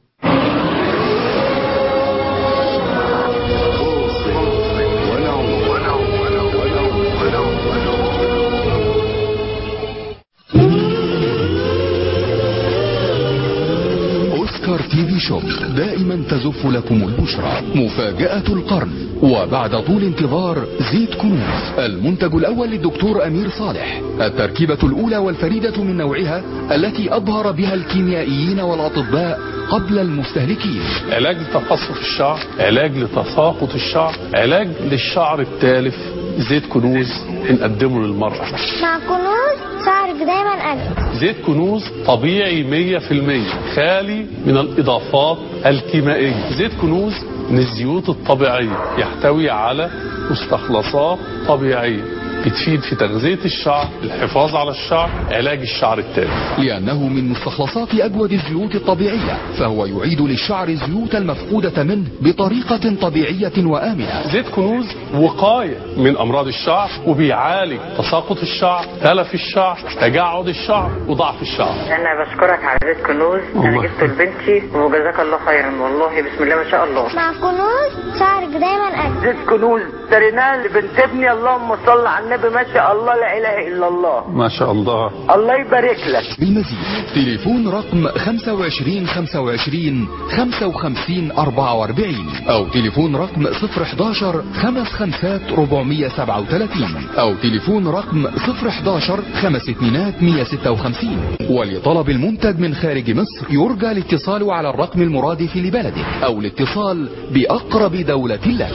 تي في شوب دائما تزف لكم البشرى مفاجأة القرن، وبعد طول انتظار زيت كنوز المنتج الأول للدكتور أمير صالح، التركيبة الأولى والفريدة من نوعها التي أبهر بها الكيميائيين والأطباء قبل المستهلكين. علاج لتقصف الشعر، علاج لتساقط الشعر، علاج للشعر التالف. زيت كنوز بنقدمه للمرأة. مع كنوز شعرك دايما أجمل. زيت كنوز طبيعي مية في المية، خالي من الإضافات الكيميائية. زيت كنوز من الزيوت الطبيعية، يحتوي على مستخلصات طبيعية بتفيد في تغذية الشعر، الحفاظ على الشعر، علاج الشعر التالف. لأنه من مستخلصات أجود الزيوت الطبيعية، فهو يعيد للشعر الزيوت المفقودة منه بطريقة طبيعية وآمنة. زيت كنوز وقاية من أمراض الشعر، وبيعالج تساقط الشعر، تلف الشعر، تجعد الشعر، وضعف الشعر. أنا بشكرك على زيت كنوز، أنا جبته لبنتي وجزاك الله خيرا، والله بسم الله ما شاء الله. مع كنوز شعرك دايما أجمل. زيت كنوز اشتريناه لبنت ابني، اللهم صل على النبي، ما شاء الله لا اله الا الله، ما شاء الله، الله يبارك لك. بالمزيد تليفون رقم خمسة وعشرين خمسة وعشرين خمسة وخمسين أربعة وأربعين او تليفون رقم صفر حداشر خمس خمسات أربعمية سبعة وثلاثين او تليفون رقم صفر حداشر خمس اتنينات مية ستة وخمسين. ولطلب المنتج من خارج مصر يرجى الاتصال على الرقم المرادف لبلدك او الاتصال بأقرب دولة لك.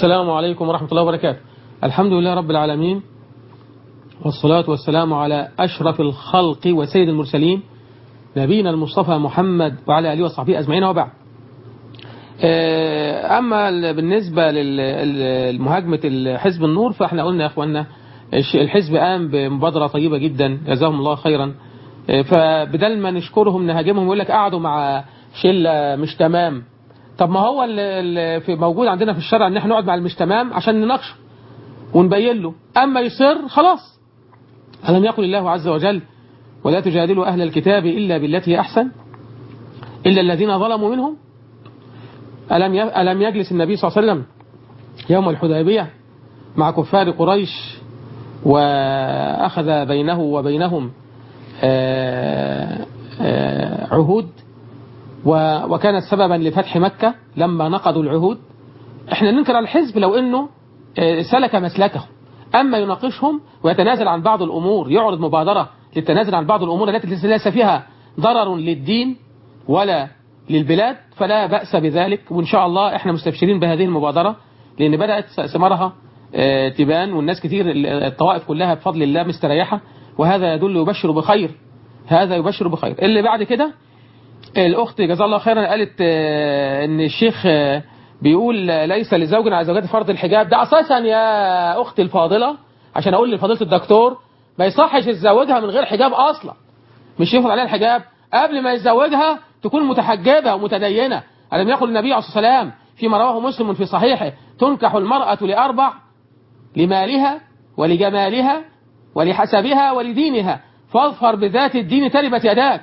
السلام عليكم ورحمة الله وبركاته. الحمد لله رب العالمين، والصلاة والسلام على أشرف الخلق وسيد المرسلين نبينا المصطفى محمد وعلى آله وصحبه أجمعين، وبعد. أما بالنسبة لمهاجمة حزب النور، فإحنا قلنا يا أخواننا الحزب قام بمبادرة طيبة جدا جزاهم الله خيرا. فبدل ما نشكرهم نهاجمهم يقول لك قعدوا مع شلة مش تمام. طب ما هو اللي في موجود عندنا في الشرع ان احنا نقعد مع المش تمام عشان نناقشه ونبين له. اما يصر خلاص. ألم يقل الله عز وجل ولا تجادلوا أهل الكتاب إلا بالتي أحسن إلا الذين ظلموا منهم. ألم ألم يجلس النبي صلى الله عليه وسلم يوم الحديبية مع كفار قريش وأخذ بينه وبينهم عهود، وكانت سببا لفتح مكة لما نقضوا العهود. احنا ننكر على الحزب لو انه سلك مسلكه، اما يناقشهم ويتنازل عن بعض الامور، يعرض مبادرة للتنازل عن بعض الامور التي ليس فيها ضرر للدين ولا للبلاد، فلا بأس بذلك. وان شاء الله احنا مستبشرين بهذه المبادرة، لان بدأت ثمارها تبان، والناس كتير الطوائف كلها بفضل الله مستريحة، وهذا يدل يبشر بخير. هذا يبشر بخير. اللي بعد كده الأخت جزاها الله خيرا قالت ان الشيخ بيقول ليس لزوج على زوجته فرض الحجاب. ده أساسا يا أختي الفاضلة، عشان أقول لفضيلة الدكتور، ما يصحش يتزوجها من غير حجاب أصلا. مش يفرض عليها الحجاب، قبل ما يتزوجها تكون متحجبة ومتدينة. ألم يقل النبي عليه الصلاة والسلام فيما رواه مسلم في صحيحه تنكح المرأة لأربع: لمالها ولجمالها ولحسبها ولدينها فاظفر بذات الدين تربت يداك.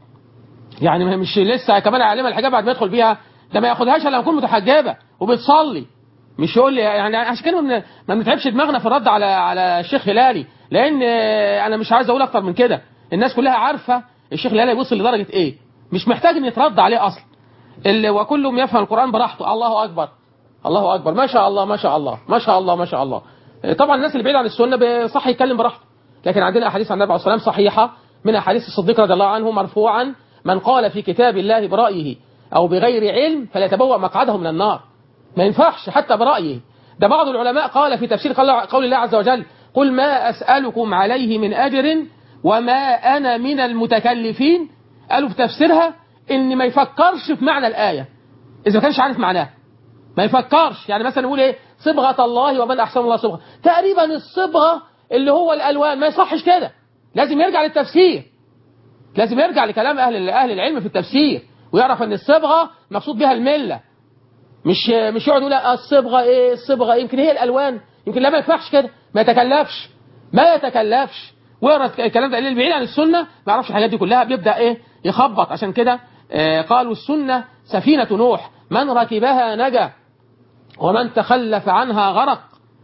يعني مش لسه كمان علمها الحجاب بعد ما يدخل بيها، ده ما ياخدهاش الا لما تكون متحجبه وبتصلي. مش يقول لي يعني عشان كده ما بنتعبش دماغنا في الرد على على الشيخ هلالي، لان انا مش عايز اقول اكتر من كده. الناس كلها عارفه الشيخ هلالي يوصل لدرجه ايه، مش محتاج ان يترد عليه اصلا. اللي وكلهم يفهم القران براحته. الله اكبر الله اكبر، ما شاء الله ما شاء الله ما شاء الله ما شاء الله. طبعا الناس اللي بعيد عن السنه صح يتكلم براحته، لكن عندنا احاديث عن النبي عليه الصلاه والسلام صحيحه، من احاديث الصديق رضي الله عنه مرفوعا: من قال في كتاب الله برأيه أو بغير علم فليتبوأ مقعده من النار. ما ينفعش حتى برأيه. ده بعض العلماء قال في تفسير قول الله عز وجل: قل ما أسألكم عليه من أجر وما أنا من المتكلفين. قالوا في تفسيرها إن ما يفكرش في معنى الآية إذا ما كانش عارف معناها. ما يفكرش. يعني مثلا نقول إيه؟ صبغة الله ومن أحسن الله صبغة. تقريبا الصبغة اللي هو الألوان، ما يصحش كده. لازم يرجع للتفسير، لازم يرجع لكلام أهل أهل العلم في التفسير، ويعرف أن الصبغة مقصود بها الملة. مش مش يقعد يقول الصبغة إيه الصبغة إيه؟ يمكن هي الألوان، يمكن لا ما ينفعش كده، ما يتكلفش ما يتكلفش ويقرا الكلام ده. اللي بعيد عن السنة ما يعرفش الحاجات دي كلها، بيبدأ إيه يخبط. عشان كده آه قالوا السنة سفينة نوح، من ركبها نجا ومن تخلف عنها غرق.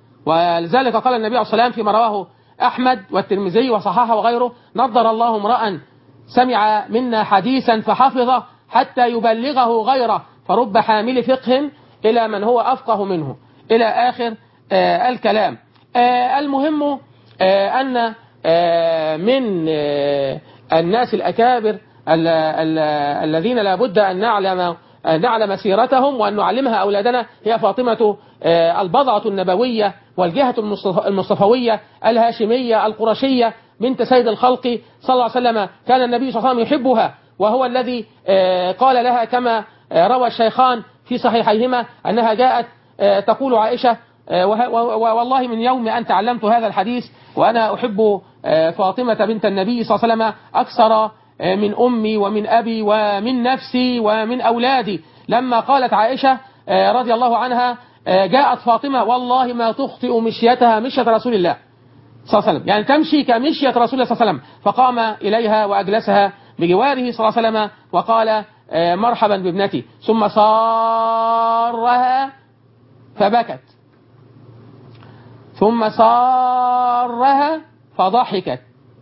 ولذلك قال النبي عليه الصلاة والسلام فيما رواه أحمد والترمذي وصححه وغيره: نضر الله امرأ سمع منا حديثا فحفظه حتى يبلغه غيره فرب حامل فقه إلى من هو أفقه منه، إلى آخر آه الكلام. آه المهم آه أن آه من آه الناس الأكابر ال ال الذين لا بد أن نعلم أن نعلم سيرتهم وأن نعلمها أولادنا هي فاطمة آه البضعة النبوية والجهة المصطفوية الهاشمية القرشية بنت سيد الخلق صلى الله عليه وسلم. كان النبي صلى الله عليه وسلم يحبها، وهو الذي قال لها كما روى الشيخان في صحيحيهما أنها جاءت تقول عائشة: والله من يوم أن تعلمت هذا الحديث وأنا أحب فاطمة بنت النبي صلى الله عليه وسلم أكثر من أمي ومن أبي ومن نفسي ومن أولادي. لما قالت عائشة رضي الله عنها: جاءت فاطمة والله ما تخطئ مشيتها مشية رسول الله صلى الله عليه وسلم، يعني تمشي كمشية رسول الله صلى الله عليه وسلم. فقام إليها وأجلسها بجواره صلى الله عليه وسلم وقال: مرحبا بابنتي. ثم صارها فبكت، ثم صارها فضحكت،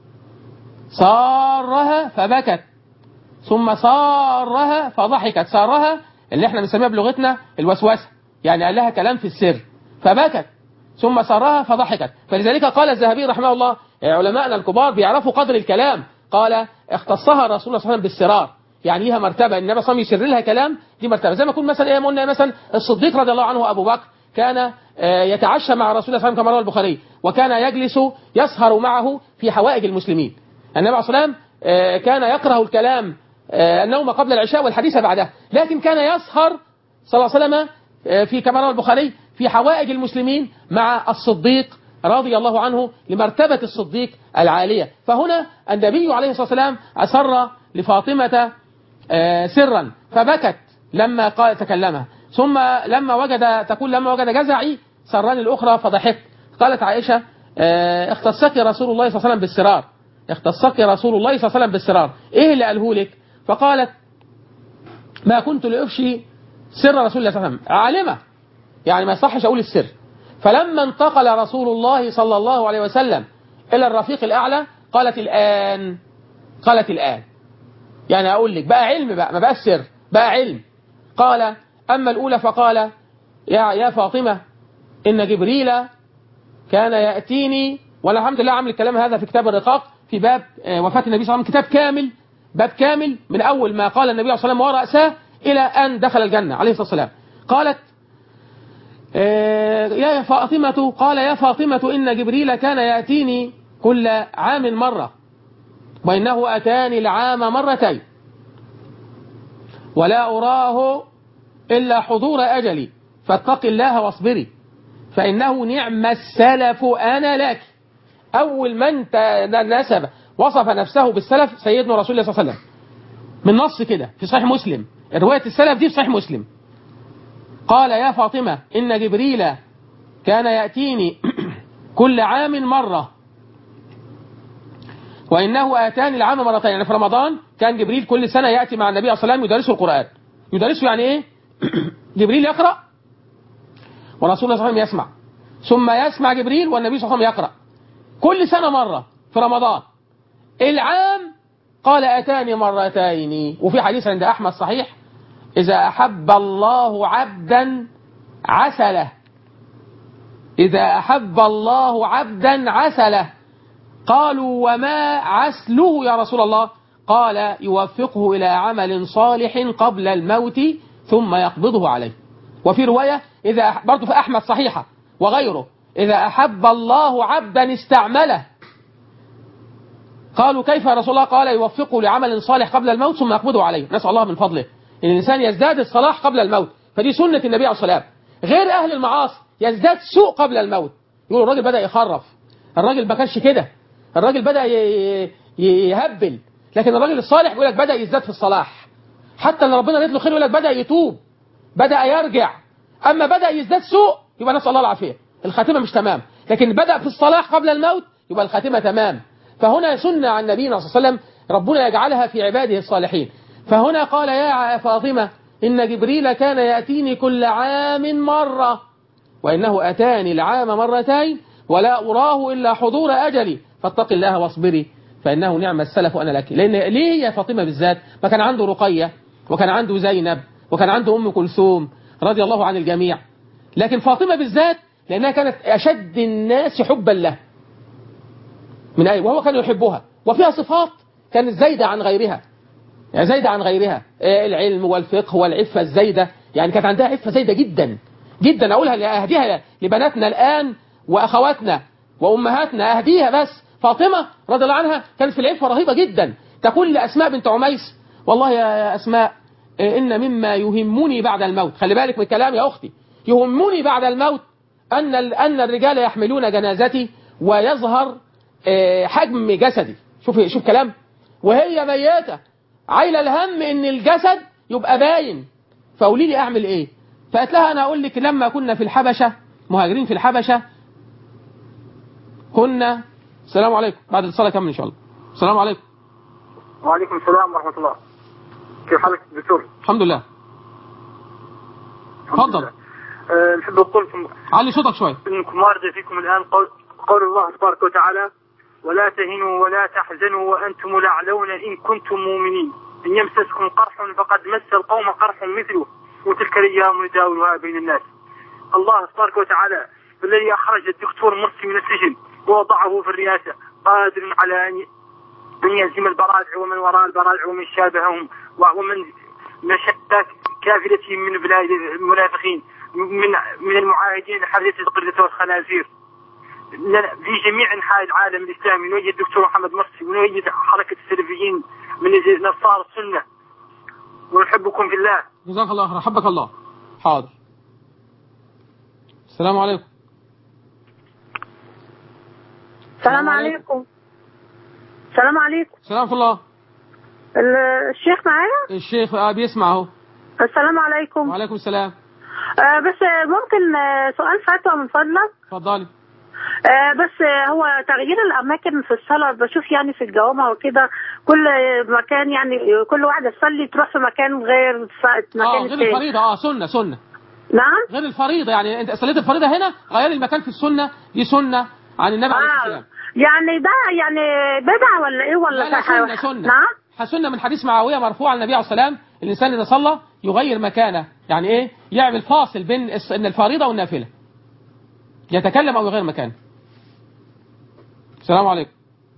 صارها فبكت، ثم صارها فضحكت. صارها اللي احنا بنسميها بلغتنا الوسوسة، يعني قال لها كلام في السر فبكت، ثم سرها فضحكت. فلذلك قال الذهبي رحمه الله: علماءنا الكبار بيعرفوا قدر الكلام. قال: اختصها الرسول صلى الله عليه وسلم بالسرار، يعني ليها مرتبة. النبي صلى الله عليه وسلم يسر لها كلام، دي مرتبة. زي ما يكون مثلا ايه قلنا مثلا الصديق رضي الله عنه ابو بكر كان يتعشى مع رسول الله صلى الله عليه وسلم كما روى البخاري، وكان يجلس يسهر معه في حوائج المسلمين. النبي عليه الصلاة والسلام كان يكره الكلام النوم قبل العشاء والحديث بعده، لكن كان يسهر صلى الله عليه وسلم في كما روى البخاري في حوائج المسلمين مع الصديق رضي الله عنه لمرتبة الصديق العالية. فهنا النبي عليه الصلاة والسلام أسر لفاطمة سرا فبكت لما قال تكلمها، ثم لما وجد تقول لما وجد جزعي سرني الأخرى فضحكت. قالت عائشة اختصك رسول الله صلى الله عليه وسلم بالسرار، اختصك رسول الله صلى الله عليه وسلم بالسرار، ايه اللي قاله لك؟ فقالت ما كنت لأفشي سر رسول الله صلى الله عليه وسلم، عالمة يعني ما يصحش أقول السر. فلما انتقل رسول الله صلى الله عليه وسلم إلى الرفيق الأعلى قالت الآن، قالت الآن يعني أقول لك بقى علم، بقى ما بقى السر، بقى علم. قال أما الأولى فقال يا يا فاطمة إن جبريل كان يأتيني، وأنا الحمد لله عامل الكلام هذا في كتاب الرقاق في باب وفاة النبي صلى الله عليه وسلم، كتاب كامل، باب كامل من أول ما قال النبي صلى الله عليه وسلم ورأسه إلى أن دخل الجنة عليه الصلاة والسلام. قالت يا فاطمة، قال يا فاطمة إن جبريل كان يأتيني كل عام مرة، وإنه أتاني العام مرتين، ولا أراه إلا حضور أجلي، فاتق الله واصبري فإنه نعم السلف أنا لك. أول من نسب وصف نفسه بالسلف سيدنا رسول الله صلى الله عليه وسلم من نص كده في صحيح مسلم، رواية السلف دي في صحيح مسلم. قال يا فاطمة إن جبريل كان يأتيني كل عام مرة، وإنه آتاني العام مرتين. يعني في رمضان كان جبريل كل سنة يأتي مع النبي صلى الله عليه وسلم يدرسه القرآن. يدرسه يعني إيه؟ جبريل يقرأ ورسول الله صلى الله عليه وسلم يسمع، ثم يسمع جبريل والنبي صلى الله عليه وسلم يقرأ كل سنة مرة في رمضان. العام قال أتاني مرتين. وفي حديث عند أحمد صحيح إذا أحب الله عبدا عسله، إذا أحب الله عبدا عسله. قالوا وما عسله يا رسول الله؟ قال يوفقه إلى عمل صالح قبل الموت ثم يقبضه عليه. وفي رواية إذا برضو في أحمد صحيحة وغيره إذا أحب الله عبدا استعمله. قالوا كيف يا رسول الله؟ قال يوفقه لعمل صالح قبل الموت ثم يقبضه عليه. نسأل الله من فضله إن الإنسان يزداد الصلاح قبل الموت، فدي سنة النبي عليه الصلاة والسلام. غير أهل المعاصي يزداد سوء قبل الموت، يقول الراجل بدأ يخرف، الراجل ما كانش كده، الراجل بدأ يهبل. لكن الراجل الصالح يقول لك بدأ يزداد في الصلاح، حتى اللي ربنا يدله خير يقول لك بدأ يتوب، بدأ يرجع. أما بدأ يزداد سوء يبقى نسأل الله العافية، الخاتمة مش تمام. لكن بدأ في الصلاح قبل الموت يبقى الخاتمة تمام. فهنا سنة عن نبينا صلى الله عليه وسلم ربنا يجعلها في عباده الصالحين. فهنا قال يا فاطمة إن جبريل كان يأتيني كل عام مرة، وإنه أتاني العام مرتين، ولا أراه إلا حضور أجلي، فاتق الله واصبري فإنه نعم السلف أنا لك. لأن ليه يا فاطمة بالذات؟ ما كان عنده رقية وكان عنده زينب وكان عنده أم كلثوم رضي الله عن الجميع، لكن فاطمة بالذات لأنها كانت أشد الناس حبا له من أي، وهو كان يحبها، وفيها صفات كانت زايدة عن غيرها، يعني زايدة عن غيرها، العلم والفقه والعفة الزايدة، يعني كانت عندها عفة زايدة جدا جدا. أقولها أهديها لبناتنا الآن وأخواتنا وأمهاتنا، أهديها بس. فاطمة رضي الله عنها كانت في العفة رهيبة جدا. تقول لأسماء بنت عميس والله يا أسماء إن مما يهمني بعد الموت، خلي بالك من الكلام يا أختي، يهمني بعد الموت أن أن الرجال يحملون جنازتي ويظهر حجم جسدي. شوف شوف كلام، وهي ميتة عايلة الهم ان الجسد يبقى باين. فقولي لي اعمل ايه؟ فقالت لها انا اقول لك لما كنا في الحبشة مهاجرين في الحبشة كنا. السلام عليكم، بعد الصلاة كمل ان شاء الله. السلام عليكم. وعليكم السلام ورحمة الله. كيف حالك دكتور؟ الحمد لله. اتفضل. أه نحب نقول علي صوتك شوي. انكم وارد فيكم الان قول, قول الله تبارك وتعالى ولا تهنوا ولا تحزنوا وأنتم الأعلون إن كنتم مؤمنين إن يمسسكم قرح فقد مس القوم قرح مثله وتلك الأيام نداولها بين الناس. الله تبارك وتعالى الذي أخرج الدكتور مرسي من السجن ووضعه في الرئاسة قادر على أن يهزم البرادع ومن وراء البرادع ومن شابههم ومن مشتات كافلتهم من بلاد المنافقين. من من المعاهدين لحرية القردة والخنازير في جميع أنحاء العالم الإسلامي. نؤيد الدكتور محمد مرسي ونؤيد حركة السلفيين من نصارى السنة ونحبكم في الله. جزاك الله خير. حبك الله. حاضر. السلام عليكم. السلام عليكم. السلام عليكم. السلام ورحمة الله. الشيخ معايا؟ الشيخ آه بيسمع اهو. السلام عليكم. وعليكم السلام. آه بس ممكن آه سؤال فتوى من فضلك؟ اتفضلي. آه بس آه هو تغيير الأماكن في الصلاة بشوف يعني في الجوامع وكده كل مكان يعني كل واحدة تصلي تروح في مكان غير مكان اه غير التاني. الفريضة اه سنة سنة. نعم؟ غير الفريضة يعني أنت صليت الفريضة هنا غير المكان في السنة دي سنة عن النبي عليه الصلاة والسلام. يعني ده يعني بدعة ولا ايه ولا لا لا سنة سنة. نعم سنة من حديث معاوية مرفوع عن النبي عليه الصلاة والسلام الإنسان إذا صلى يغير مكانه يعني إيه يعمل فاصل بين إن الفريضة والنافلة يتكلم أو يغير مكانه. السلام عليكم.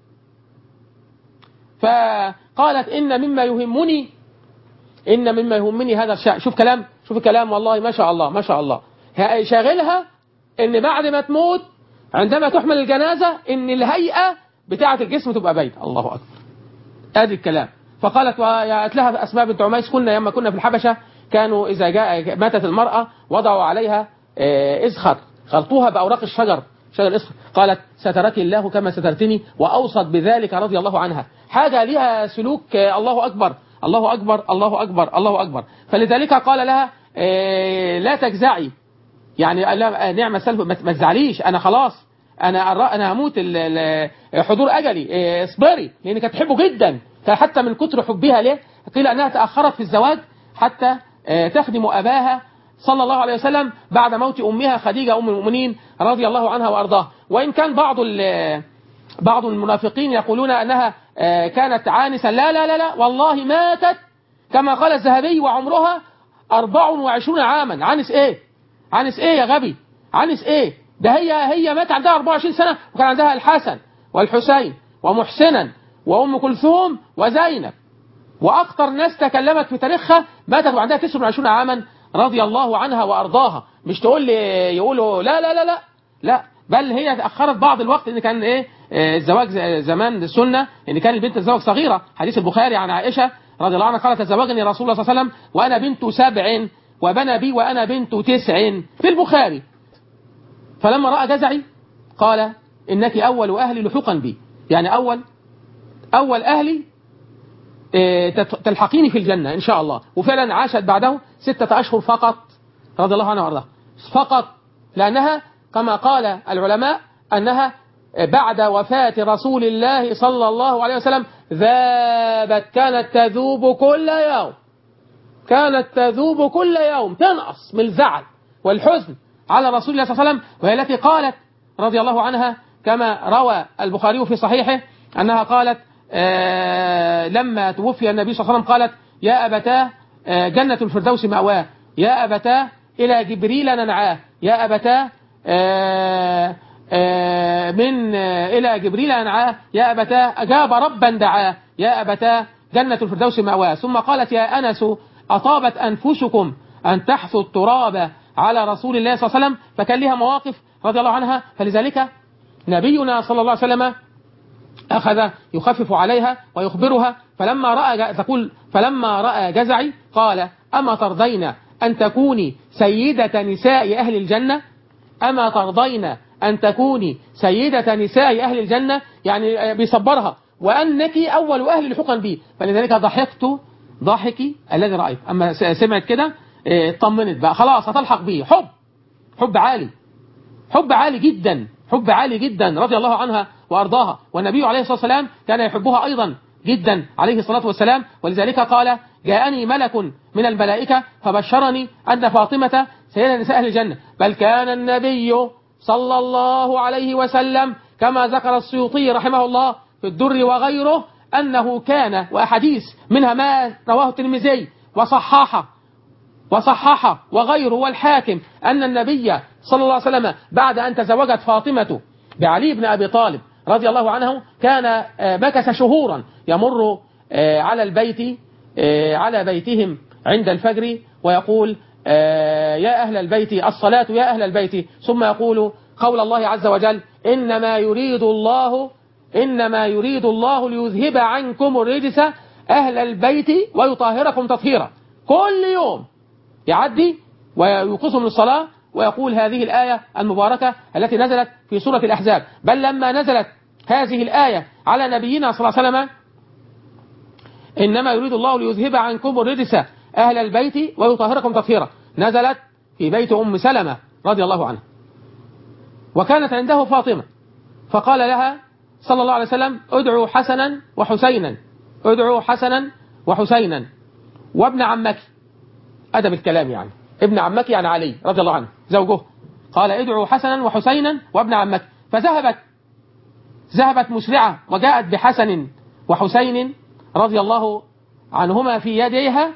فقالت إن مما يهمني إن مما يهمني هذا الشيء. شوف كلام شوف الكلام والله ما شاء الله ما شاء الله. شاغلها إن بعد ما تموت عندما تحمل الجنازة إن الهيئة بتاعة الجسم تبقى باينة. الله أكبر. ادي الكلام. فقالت وقالت لها أسماء بنت عميس كنا لما كنا في الحبشة كانوا إذا جاء ماتت المرأة وضعوا عليها إزخر خلطوها بأوراق الشجر شجر الإزخر. قالت سترك الله كما سترتني وأوصت بذلك رضي الله عنها. حاجة لها سلوك الله أكبر الله أكبر الله أكبر الله أكبر. فلذلك قال لها لا تجزعي يعني نعم سلف ما تزعليش أنا خلاص أنا أنا هموت حضور أجلي اصبري لأن كانت تحبه جدا حتى من كتر حبها له قيل أنها تأخرت في الزواج حتى تخدم أباها صلى الله عليه وسلم بعد موت أمها خديجة أم المؤمنين رضي الله عنها وأرضاها. وإن كان بعض بعض المنافقين يقولون أنها كانت عانسا لا لا لا لا والله ماتت كما قال الذهبي وعمرها أربع وعشرون عاما. عنس إيه عنس إيه يا غبي عنس إيه ده هي هي مات عندها أربعة وعشرين سنة وكان عندها الحسن والحسين ومحسنا وأم كلثوم وزينب وأكثر ناس تكلمت في تاريخها ماتت وعندها تسعة وعشرين عاما رضي الله عنها وأرضاها. مش تقول لي يقولوا لا لا لا لا لا بل هي تأخرت بعض الوقت إن كان إيه الزواج زمان السنة إن كان البنت الزواج صغيرة. حديث البخاري عن عائشة رضي الله عنها قالت تزوجني رسول الله صلى الله عليه وسلم وأنا بنت سبع وبنى بي وأنا بنت تسع في البخاري. فلما رأى جزعي قال إنك أول أهلي لحقا بي يعني أول أول أهلي تلحقيني في الجنة إن شاء الله. وفعلا عاشت بعده ستة أشهر فقط رضي الله عنها وارضاها فقط لأنها كما قال العلماء أنها بعد وفاة رسول الله صلى الله عليه وسلم ذابت كانت تذوب كل يوم كانت تذوب كل يوم تنقص من الزعل والحزن على رسول الله صلى الله عليه وسلم. وهي التي قالت رضي الله عنها كما روى البخاري في صحيحه أنها قالت آه لما توفي النبي صلى الله عليه وسلم قالت يا أبتاه آه جنة الفردوس مأواه يا أبتاه إلى جبريل ننعاه يا أبتاه آه آه من آه إلى جبريل ننعاه يا أبتاه أجاب ربا دعاه يا أبتاه جنة الفردوس مأواه. ثم قالت يا أنس أطابت أنفسكم أن تحثوا التراب على رسول الله صلى الله عليه وسلم. فكان لها مواقف رضي الله عنها. فلذلك نبينا صلى الله عليه وسلم أخذ يخفف عليها ويخبرها. فلما رأى تقول فلما رأى جزعي قال أما ترضين أن تكوني سيدة نساء أهل الجنة أما ترضين أن تكوني سيدة نساء أهل الجنة يعني بيصبرها وأنك أول أهل لحقا بي. فلذلك ضحكت ضحكي الذي رأيت. أما سمعت كده طمنت بقى خلاص هتلحق بيه. حب حب عالي حب عالي جدا حب عالي جدا رضي الله عنها وأرضاها. والنبي عليه الصلاة والسلام كان يحبها أيضا جدا عليه الصلاة والسلام. ولذلك قال جاءني ملك من الملائكة فبشرني أن فاطمة سيدة نساء أهل الجنة. بل كان النبي صلى الله عليه وسلم كما ذكر السيوطي رحمه الله في الدر وغيره أنه كان وأحاديث منها ما رواه الترمذي وصححه وصححه وغيره والحاكم أن النبي صلى الله عليه وسلم بعد أن تزوجت فاطمة بعلي بن أبي طالب رضي الله عنه كان مكث شهورا يمر على البيت على بيتهم عند الفجر ويقول آه يا أهل البيت الصلاة يا أهل البيت، ثم يقول قول الله عز وجل إنما يريد الله إنما يريد الله ليذهب عنكم الرجس أهل البيت ويطهركم تطهيرا. كل يوم يعدي ويوقظهم للصلاة ويقول هذه الآية المباركة التي نزلت في سورة الأحزاب. بل لما نزلت هذه الآية على نبينا صلى الله عليه وسلم إنما يريد الله ليذهب عنكم الرجس أهل البيت ويطهركم تطهيرا، نزلت في بيت أم سلمة رضي الله عنها، وكانت عنده فاطمة، فقال لها صلى الله عليه وسلم ادعوا حسنا وحسينا ادعوا حسنا وحسينا وابن عمك، أدب الكلام يعني ابن عمك يعني علي رضي الله عنه زوجه، قال ادعوا حسنا وحسينا وابن عمك. فذهبت ذهبت مسرعة وجاءت بحسن وحسين رضي الله عنهما في يديها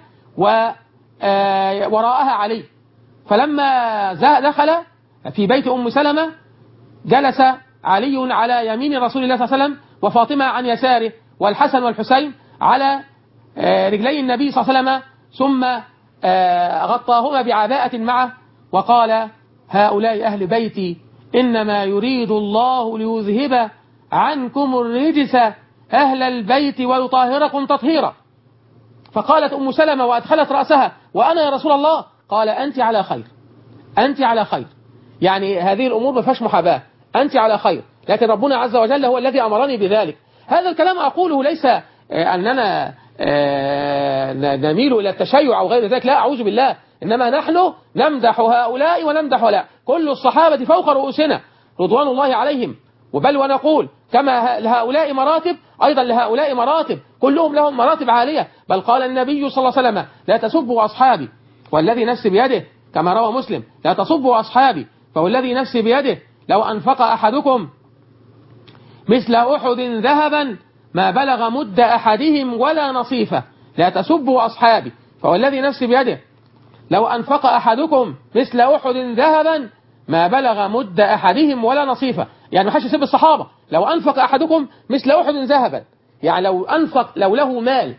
ووراءها علي. فلما دخل في بيت أم سلمة جلس علي على يمين رسول الله صلى الله عليه وسلم وفاطمة عن يساره، والحسن والحسين على رجلي النبي صلى الله عليه وسلم، ثم غطاهما بعباءة معه وقال هؤلاء أهل بيتي إنما يريد الله ليذهب عنكم الرجس أهل البيت ويطهركم تطهيرا. فقالت أم سلمة وأدخلت رأسها وأنا يا رسول الله؟ قال أنت على خير، أنت على خير، يعني هذه الأمور ما فيهاش محاباة، أنت على خير، لكن ربنا عز وجل هو الذي أمرني بذلك. هذا الكلام أقوله ليس أننا نميل إلى التشيع أو غير ذلك، لا أعوذ بالله، إنما نحن نمدح هؤلاء ونمدح هؤلاء، كل الصحابة فوق رؤوسنا رضوان الله عليهم، وبل ونقول كما لهؤلاء مراتب أيضا لهؤلاء مراتب، كلهم لهم مراتب عالية. بل قال النبي صلى الله عليه وسلم لا تسبوا أصحابي والذي نفسي بيده، كما روى مسلم لا تصبوا أصحابي فوالذي نفسي بيده لو أنفق أحدكم مثل أحد ذهبا ما بلغ مد أحدهم ولا نصيفه. لا تسبوا أصحابي فوالذي نفسي بيده لو أنفق أحدكم مثل أحد ذهبا ما بلغ مد أحدهم ولا نصيفه، يعني ما حدش يسب الصحابة. لو أنفق أحدكم مثل أحد ذهبا، يعني لو أنفق لو له مال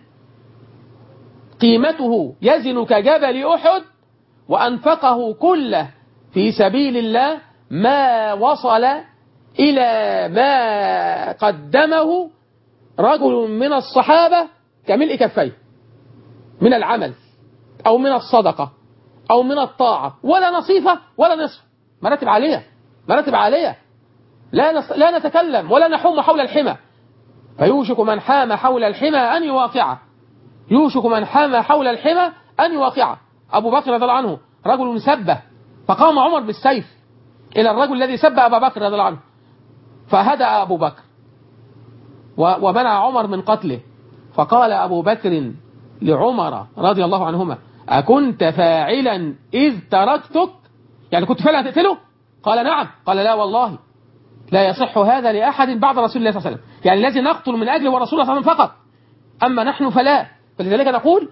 قيمته يزن كجبل أحد وأنفقه كله في سبيل الله ما وصل إلى ما قدمه رجل من الصحابة كملء كفيه من العمل أو من الصدقة أو من الطاعة، ولا نصيفة ولا نصف، مراتب عالية، مراتب عالية، لا نص... لا نتكلم ولا نحوم حول الحمى. فيوشك من حام حول الحمى أن يواقعه، يوشك من حام حول الحمى أن يواقعه. أبو بكر رضي الله عنه رجل سبه، فقام عمر بالسيف إلى الرجل الذي سب أبا بكر رضي الله عنه، فهدأ أبو بكر ومنع عمر من قتله. فقال أبو بكر لعمر رضي الله عنهما أكنت فاعلا إذ تركتك، يعني كنت فعلا تقتله؟ قال نعم. قال لا والله لا يصح هذا لأحد بعد رسول الله صلى الله عليه وسلم، يعني الذي نقتل من أجله ورسول الله صلى الله عليه وسلم فقط، أما نحن فلا. فلذلك نقول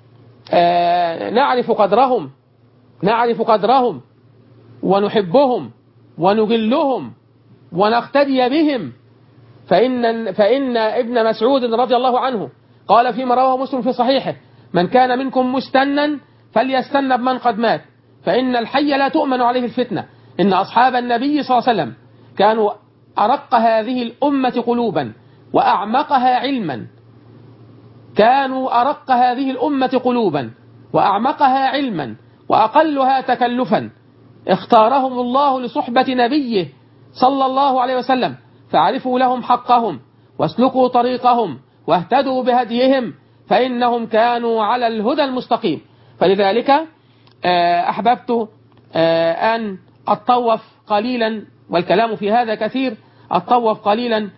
آه نعرف قدرهم نعرف قدرهم ونحبهم ونجلهم ونقتدي بهم. فإن, فإن ابن مسعود رضي الله عنه قال فيما رواه مسلم في صحيحه من كان منكم مستنا فليستن بمن قد مات فإن الحي لا تؤمن عليه الفتنة. إن أصحاب النبي صلى الله عليه وسلم كانوا أرق هذه الأمة قلوبا وأعمقها علما، كانوا أرق هذه الأمة قلوبا وأعمقها علما وأقلها تكلفا، اختارهم الله لصحبة نبيه صلى الله عليه وسلم، فاعرفوا لهم حقهم واسلكوا طريقهم واهتدوا بهديهم فإنهم كانوا على الهدى المستقيم. فلذلك أحببت أن أتطوف قليلا، والكلام في هذا كثير، أتطوف قليلا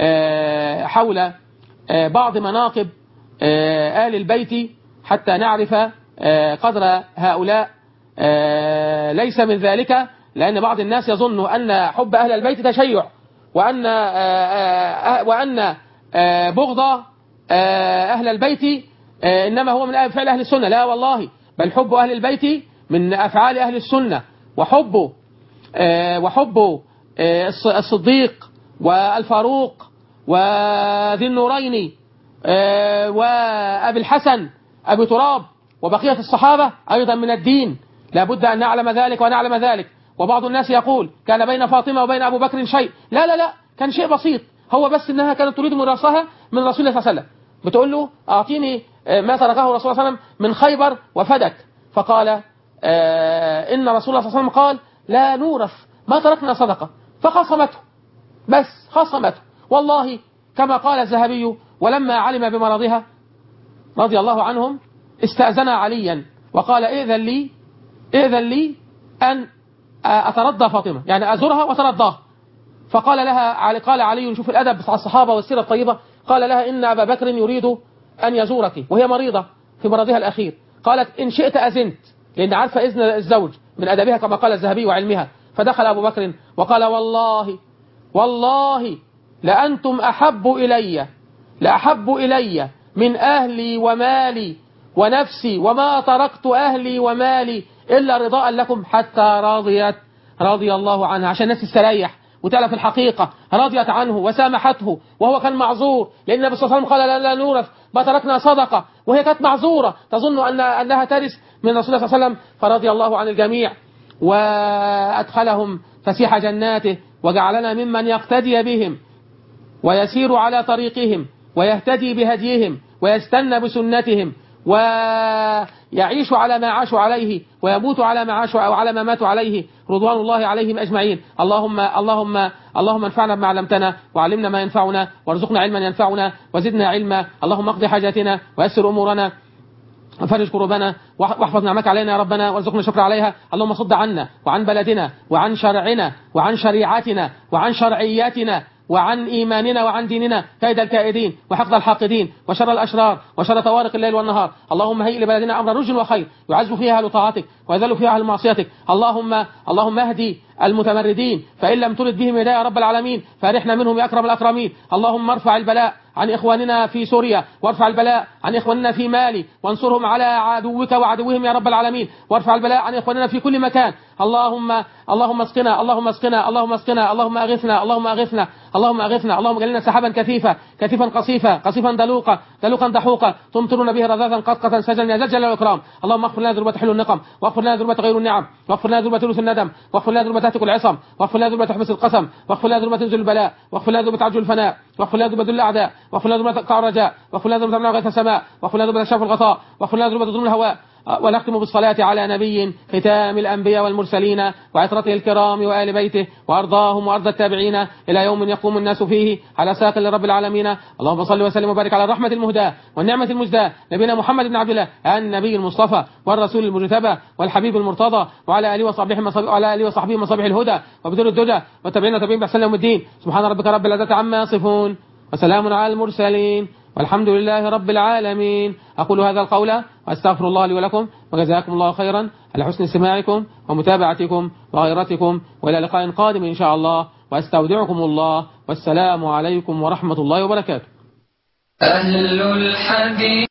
حول بعض مناقب آل البيت حتى نعرف قدر هؤلاء. ليس من ذلك لأن بعض الناس يظن أن حب أهل البيت تشيع، وأن وأن بغض أهل البيت إنما هو من فعل أهل السنة. لا والله، بل حب أهل البيت من أفعال أهل السنة، وحب وحب الصديق والفاروق وذي النورين وأبي الحسن أبي تراب وبقية الصحابة أيضا من الدين. لابد أن نعلم ذلك ونعلم ذلك. وبعض الناس يقول كان بين فاطمة وبين أبو بكر شيء. لا لا لا، كان شيء بسيط، هو بس أنها كانت تريد ميراثها من رسول الله صلى الله عليه وسلم، بتقول له أعطيني ما تركه رسول الله صلى الله عليه وسلم من خيبر وفدك، فقال آه إن رسول الله صلى الله عليه وسلم قال لا نورث ما تركنا صدقة، فخصمته، بس خصمته. والله كما قال الذهبي ولما علم بمرضها رضي الله عنهم استأذن عليا وقال إذن لي إذن لي أن أترضى فاطمة، يعني أزورها وترضاها. فقال لها، قال علي، شوف الأدب على الصحابة والسيرة الطيبة، قال لها إن أبا بكر يريد أن يزورك وهي مريضة في مرضها الأخير. قالت إن شئت أذنت، لأن عارفة إذن الزوج من أدبها كما قال الذهبي وعلمها. فدخل أبو بكر وقال والله والله لأنتم أحب إلي لأحب إلي من أهلي ومالي ونفسي، وما تركت أهلي ومالي إلا رضاء لكم حتى راضيت رضي الله عنها، عشان الناس تستريح وتعرف الحقيقة. رضيت عنه وسامحته وهو كان معذور، لأن النبي صلى الله عليه وسلم قال لا, لا نورث ما تركنا صدقة، وهي كانت معذورة تظن أن أنها ترث من رسول الله صلى الله عليه وسلم. فرضي الله عن الجميع وأدخلهم فسيح جناته، وجعلنا ممن يقتدي بهم ويسير على طريقهم ويهتدي بهديهم ويستنى بسنتهم ويعيش على ما عاشوا عليه ويموت على ما عاشوا أو على ما ماتوا عليه رضوان الله عليهم أجمعين. اللهم اللهم اللهم انفعنا بما علمتنا وعلمنا ما ينفعنا وارزقنا علما ينفعنا وزدنا علما. اللهم اقض حاجاتنا ويسر أمورنا وفرج كروبنا واحفظ نعمك علينا يا ربنا وارزقنا شكر عليها. اللهم صد عنا وعن بلدنا وعن شرعنا وعن شريعتنا وعن شرعياتنا وعن إيماننا وعن ديننا كيد الكائدين وحقد الحاقدين وشر الأشرار وشر طوارق الليل والنهار. اللهم هيئ لبلدنا أمر رشد وخير يعز فيها أهل طاعتك ويذل فيها أهل معصيتك. اللهم اللهم اهدي المتمردين فإن لم ترد بهم هداية يا رب العالمين فارحنا منهم يا أكرم الأكرمين. اللهم ارفع البلاء عن إخواننا في سوريا وارفع البلاء عن إخواننا في مالي وانصرهم على عدوك وعدوهم يا رب العالمين، وارفع البلاء عن إخواننا في كل مكان. اللهم اللهم اسقنا اللهم اسقنا اللهم اسقنا اللهم أغثنا اللهم أغثنا اللهم أغثنا اللهم اجعلنا سحابا كثيفا كثيفا قصيفا قصيفا دلوقا دلوقا دحوقا تمطرون به رذاذا قطقة سجلا يا ذا الجلال والإكرام. اللهم اغفر لنا ذنوبنا حل النقم واغفر لنا ذنوبنا غير النعم واغفر لنا ذنوبنا ثلث الندم واغفر لنا ذنوبنا تهتك العصم واغفر لنا ذنوبنا تحبس القسم واغفر لنا ذنوبنا تنزل البلاء واغفر لنا ذنوبنا تعجل الفناء واغفر لنا ذنوبنا ذل الأعداء واغفر لنا ذنوبنا تقطع الرجاء واغفر لنا ذنوبنا تمنع غيث السماء واغفر لنا ذنوبنا تشاف الغطاء واغفر لنا ذنوبنا تظلم الهواء. ونختم بالصلاة على نبي ختام الأنبياء والمرسلين وعطرته الكرام وآل بيته وأرضاهم وأرض التابعين إلى يوم يقوم الناس فيه على ساق لرب العالمين. اللهم صل وسلم وبارك على الرحمة المهداة والنعمة المزداة نبينا محمد بن عبد الله النبي المصطفى والرسول المجتبى والحبيب المرتضى وعلى آله وصحبه وعلى آله وصحبه مصابيح الهدى وبدر الدجى والتابعين وتابعين بإحسان يوم الدين. سبحان ربك رب العزة عما يصفون وسلام على المرسلين والحمد لله رب العالمين. أقول هذا القول وأستغفر الله لي ولكم وجزاكم الله خيرا على حسن سماعكم ومتابعتكم وغيرتكم، وإلى لقاء قادم إن شاء الله، وأستودعكم الله والسلام عليكم ورحمة الله وبركاته. أهل الحديث